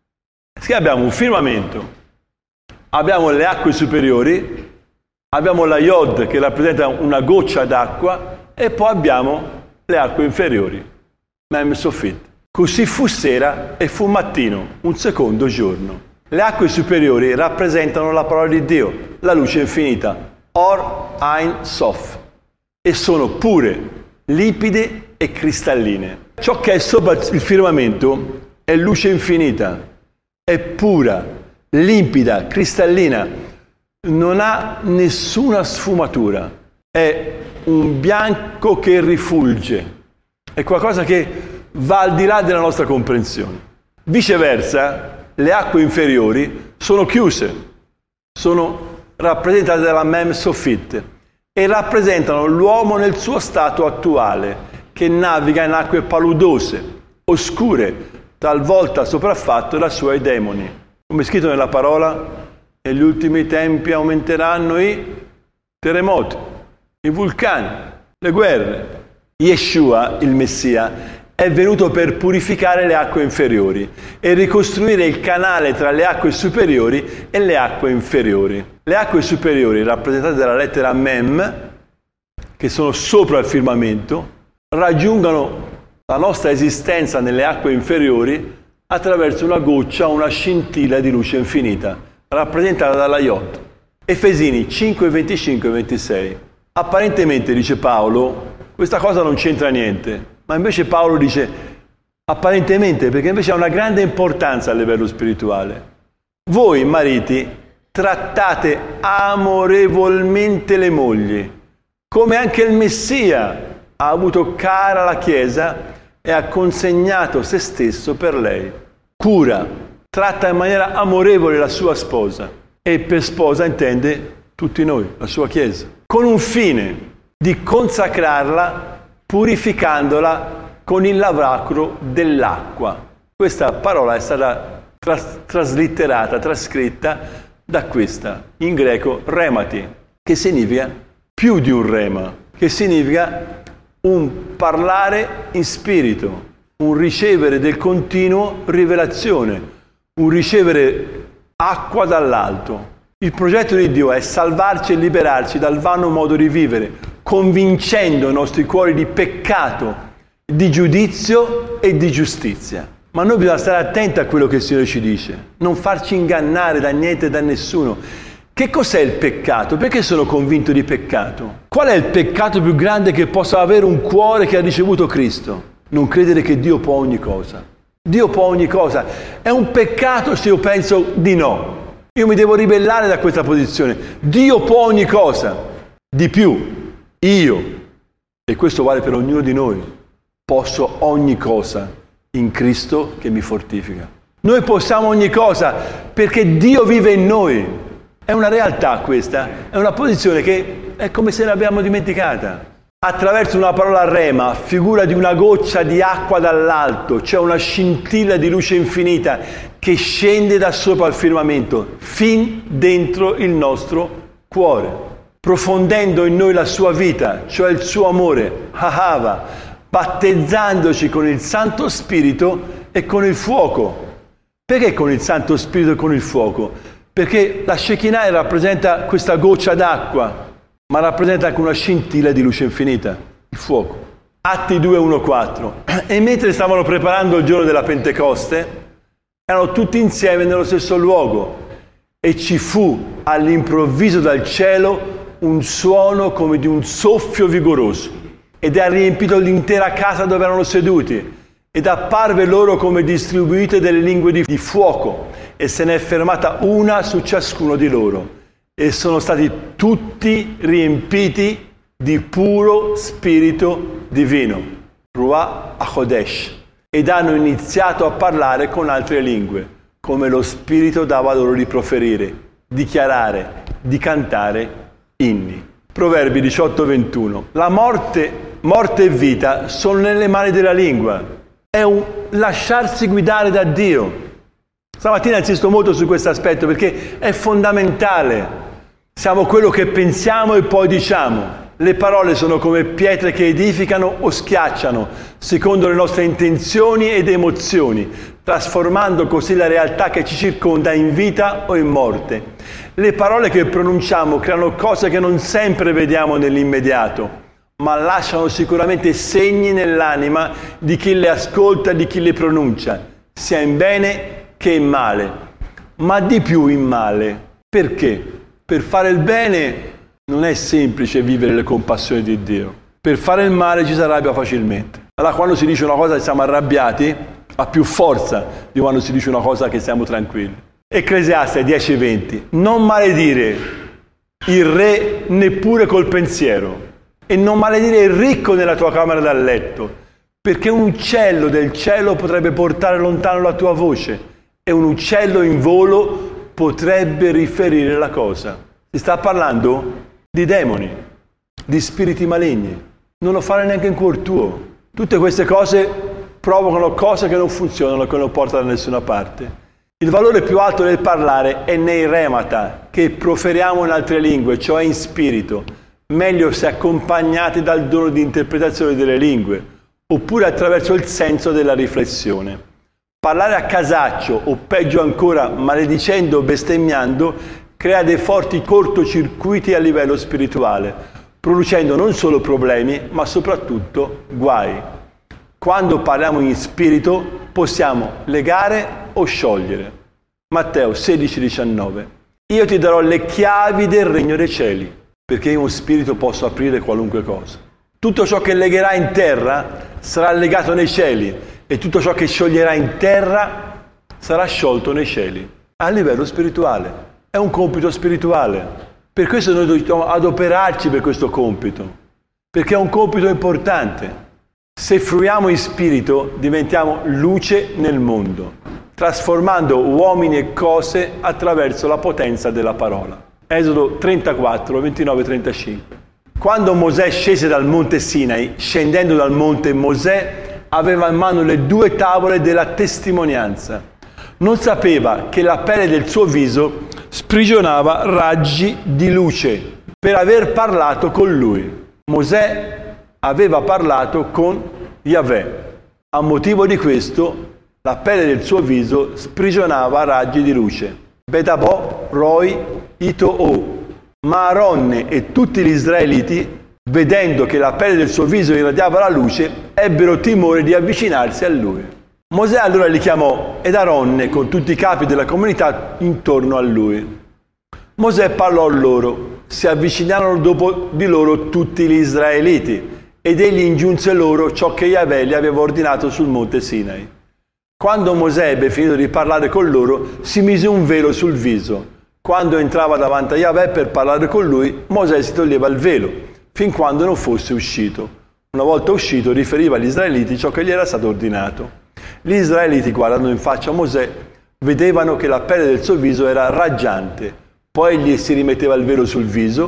Se abbiamo un firmamento, abbiamo le acque superiori, abbiamo la Yod che rappresenta una goccia d'acqua e poi abbiamo le acque inferiori, Mem Sofit. Così fu sera e fu mattino, un secondo giorno. Le acque superiori rappresentano la parola di Dio, la luce infinita, Or Ein Sof, e sono pure, limpide e cristalline. Ciò che è sopra il firmamento è luce infinita, è pura, limpida, cristallina, non ha nessuna sfumatura, è un bianco che rifulge, è qualcosa che va al di là della nostra comprensione. Viceversa, le acque inferiori sono chiuse, sono rappresentate dalla Mem Sofit e rappresentano l'uomo nel suo stato attuale, che naviga in acque paludose, oscure, talvolta sopraffatto da suoi demoni. Come è scritto nella parola, negli ultimi tempi aumenteranno i terremoti, i vulcani, le guerre. Yeshua, il Messia, è venuto per purificare le acque inferiori e ricostruire il canale tra le acque superiori e le acque inferiori. Le acque superiori, rappresentate dalla lettera Mem, che sono sopra il firmamento, raggiungono la nostra esistenza nelle acque inferiori attraverso una goccia o una scintilla di luce infinita, rappresentata dalla Yod. Efesini cinque, venticinque e ventisei. Apparentemente, dice Paolo, questa cosa non c'entra niente, ma invece Paolo dice apparentemente, perché invece ha una grande importanza a livello spirituale. Voi, mariti, trattate amorevolmente le mogli, come anche il Messia ha avuto cara la Chiesa e ha consegnato se stesso per lei. Cura, tratta in maniera amorevole la sua sposa, e per sposa intende tutti noi, la sua Chiesa, con un fine di consacrarla purificandola con il lavacro dell'acqua. Questa parola è stata tras- traslitterata, trascritta da questa, in greco remati, che significa più di un rema, che significa un parlare in spirito, un ricevere del continuo rivelazione, un ricevere acqua dall'alto. Il progetto di Dio è salvarci e liberarci dal vano modo di vivere, convincendo i nostri cuori di peccato, di giudizio e di giustizia. Ma noi bisogna stare attenti a quello che il Signore ci dice, non farci ingannare da niente e da nessuno. Che cos'è il peccato? Perché sono convinto di peccato? Qual è il peccato più grande che possa avere un cuore che ha ricevuto Cristo? Non credere che Dio può ogni cosa. Dio può ogni cosa. È un peccato se io penso di no. Io mi devo ribellare da questa posizione. Dio può ogni cosa. Di più, io, e questo vale per ognuno di noi, posso ogni cosa in Cristo che mi fortifica. Noi possiamo ogni cosa perché Dio vive in noi. È una realtà questa, è una posizione che è come se l'abbiamo dimenticata. attraverso una parola rema, figura di una goccia di acqua dall'alto, c'è una scintilla di luce infinita che scende da sopra il firmamento, fin dentro il nostro cuore, profondendo in noi la sua vita, cioè il suo amore, Ahava, battezzandoci con il Santo Spirito e con il fuoco. Perché con il Santo Spirito e con il fuoco? Perché la Shekinah rappresenta questa goccia d'acqua, ma rappresenta anche una scintilla di luce infinita, il fuoco. Atti due, uno, quattro. E mentre stavano preparando il giorno della Pentecoste, erano tutti insieme nello stesso luogo e ci fu all'improvviso dal cielo un suono come di un soffio vigoroso ed ha riempito l'intera casa dove erano seduti ed apparve loro come distribuite delle lingue di, di fuoco e se ne è fermata una su ciascuno di loro e sono stati tutti riempiti di puro spirito divino, Ruach HaKodesh, ed hanno iniziato a parlare con altre lingue, come lo Spirito dava loro di proferire, dichiarare, di cantare inni. Proverbi diciotto ventuno. La morte, morte e vita sono nelle mani della lingua. È un lasciarsi guidare da Dio. Stamattina insisto molto su questo aspetto perché è fondamentale. Siamo quello che pensiamo e poi diciamo. Le parole sono come pietre che edificano o schiacciano, secondo le nostre intenzioni ed emozioni, trasformando così la realtà che ci circonda in vita o in morte. Le parole che pronunciamo creano cose che non sempre vediamo nell'immediato, ma lasciano sicuramente segni nell'anima di chi le ascolta e di chi le pronuncia, sia in bene che in male, ma di più in male. Perché? Per fare il bene non è semplice vivere le compassioni di Dio. Per fare il male ci si arrabbia facilmente. Allora quando si dice una cosa che siamo arrabbiati, ha più forza di quando si dice una cosa che siamo tranquilli. Ecclesiaste dieci venti. Non maledire il re neppure col pensiero e non maledire il ricco nella tua camera da letto, perché un uccello del cielo potrebbe portare lontano la tua voce e un uccello in volo potrebbe riferire la cosa. Si sta parlando di demoni, di spiriti maligni. Non lo fare neanche in cuor tuo. Tutte queste cose provocano cose che non funzionano e che non portano da nessuna parte. Il valore più alto del parlare è nei remata, che proferiamo in altre lingue, cioè in spirito, meglio se accompagnati dal dono di interpretazione delle lingue, oppure attraverso il senso della riflessione. Parlare a casaccio, o peggio ancora maledicendo o bestemmiando, crea dei forti cortocircuiti a livello spirituale, producendo non solo problemi, ma soprattutto guai. Quando parliamo in spirito, possiamo legare o sciogliere. Matteo sedici diciannove. Io ti darò le chiavi del regno dei cieli, perché in uno spirito posso aprire qualunque cosa. Tutto ciò che legherai in terra sarà legato nei cieli, e tutto ciò che scioglierà in terra sarà sciolto nei cieli. A livello spirituale. È un compito spirituale. Per questo noi dobbiamo adoperarci per questo compito, perché è un compito importante. Se fruiamo in spirito, diventiamo luce nel mondo, trasformando uomini e cose attraverso la potenza della parola. Esodo trentaquattro, ventinove trentacinque. Quando Mosè scese dal monte Sinai, scendendo dal monte, Mosè aveva in mano le due tavole della testimonianza. Non sapeva che la pelle del suo viso sprigionava raggi di luce per aver parlato con lui. Mosè aveva parlato con Yahweh. A motivo di questo, la pelle del suo viso sprigionava raggi di luce. Bedabò, Roi, Ito-O. Ma Aronne e tutti gli israeliti, vedendo che la pelle del suo viso irradiava la luce, ebbero timore di avvicinarsi a lui. Mosè allora li chiamò ed Aronne con tutti i capi della comunità intorno a lui. Mosè parlò loro, si avvicinarono dopo di loro tutti gli israeliti ed egli ingiunse loro ciò che Yahweh gli aveva ordinato sul monte Sinai. Quando Mosè ebbe finito di parlare con loro, si mise un velo sul viso. Quando entrava davanti a Yahweh per parlare con lui, Mosè si toglieva il velo, fin quando non fosse uscito. Una volta uscito, riferiva agli israeliti ciò che gli era stato ordinato. Gli israeliti, guardando in faccia a Mosè, vedevano che la pelle del suo viso era raggiante. Poi egli si rimetteva il velo sul viso,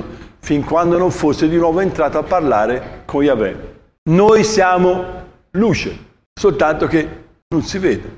fin quando non fosse di nuovo entrato a parlare con Yahweh. Noi siamo luce, soltanto che non si vede,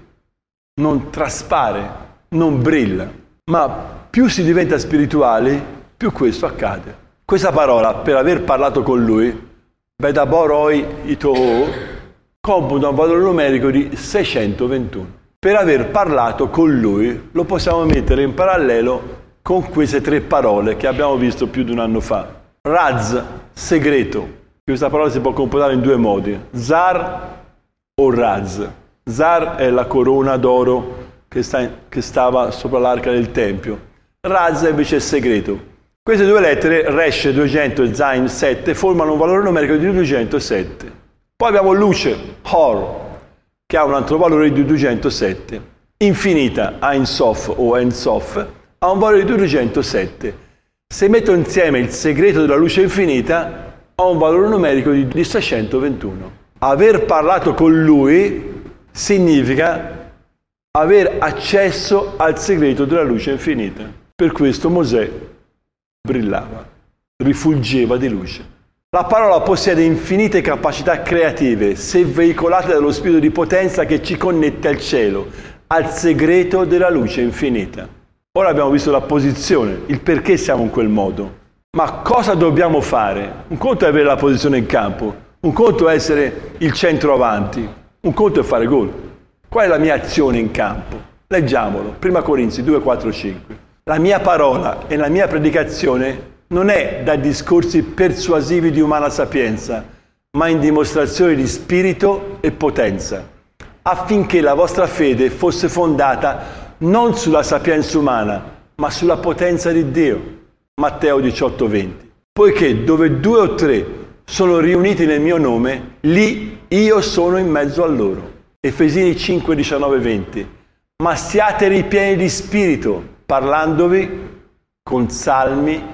non traspare, non brilla, ma più si diventa spirituali, più questo accade. Questa parola, per aver parlato con lui, Bedaboroi Itoo, computa un valore numerico di seicentoventuno. Per aver parlato con lui, lo possiamo mettere in parallelo con queste tre parole che abbiamo visto più di un anno fa. Raz, segreto. Questa parola si può computare in due modi. Zar o Raz. Zar è la corona d'oro che, sta, che stava sopra l'arca del Tempio. Raz invece è segreto. Queste due lettere, Resh duecento e Zain sette, formano un valore numerico di duecentosette. Poi abbiamo luce, Hor, che ha un altro valore di duecentosette. Infinita, Ein Sof o En Sof, ha un valore di duecentosette. Se metto insieme il segreto della luce infinita, ha un valore numerico di seicentoventuno. Aver parlato con lui significa aver accesso al segreto della luce infinita. Per questo Mosè brillava, rifulgeva di luce. La parola possiede infinite capacità creative se veicolate dallo spirito di potenza che ci connette al cielo, al segreto della luce infinita. Ora abbiamo visto la posizione, il perché siamo in quel modo. Ma cosa dobbiamo fare? Un conto è avere la posizione in campo, un conto è essere il centro avanti, un conto è fare gol. Qual è la mia azione in campo? Leggiamolo, prima Corinzi due, quattro, cinque. La mia parola e la mia predicazione non è da discorsi persuasivi di umana sapienza, ma in dimostrazione di spirito e potenza, affinché la vostra fede fosse fondata non sulla sapienza umana, ma sulla potenza di Dio. Matteo diciotto, venti. Poiché dove due o tre sono riuniti nel mio nome, lì io sono in mezzo a loro. Efesini cinque, diciannove, venti. Ma siate ripieni di spirito, parlandovi con salmi,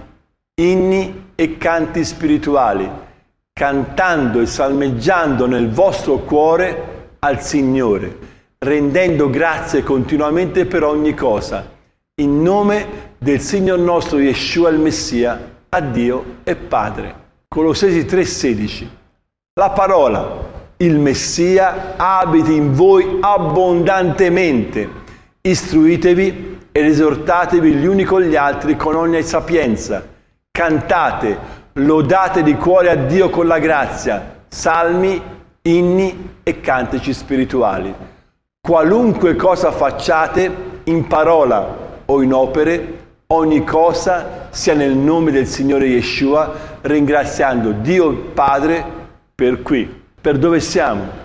inni e canti spirituali, cantando e salmeggiando nel vostro cuore al Signore, rendendo grazie continuamente per ogni cosa, in nome del Signor nostro Yeshua il Messia, a Dio e Padre. Colossesi tre, sedici. La parola, il Messia, abiti in voi abbondantemente. Istruitevi ed esortatevi gli uni con gli altri con ogni sapienza. Cantate, lodate di cuore a Dio con la grazia, salmi, inni e cantici spirituali. Qualunque cosa facciate, in parola o in opere, ogni cosa sia nel nome del Signore Yeshua, ringraziando Dio Padre per qui. Per dove siamo?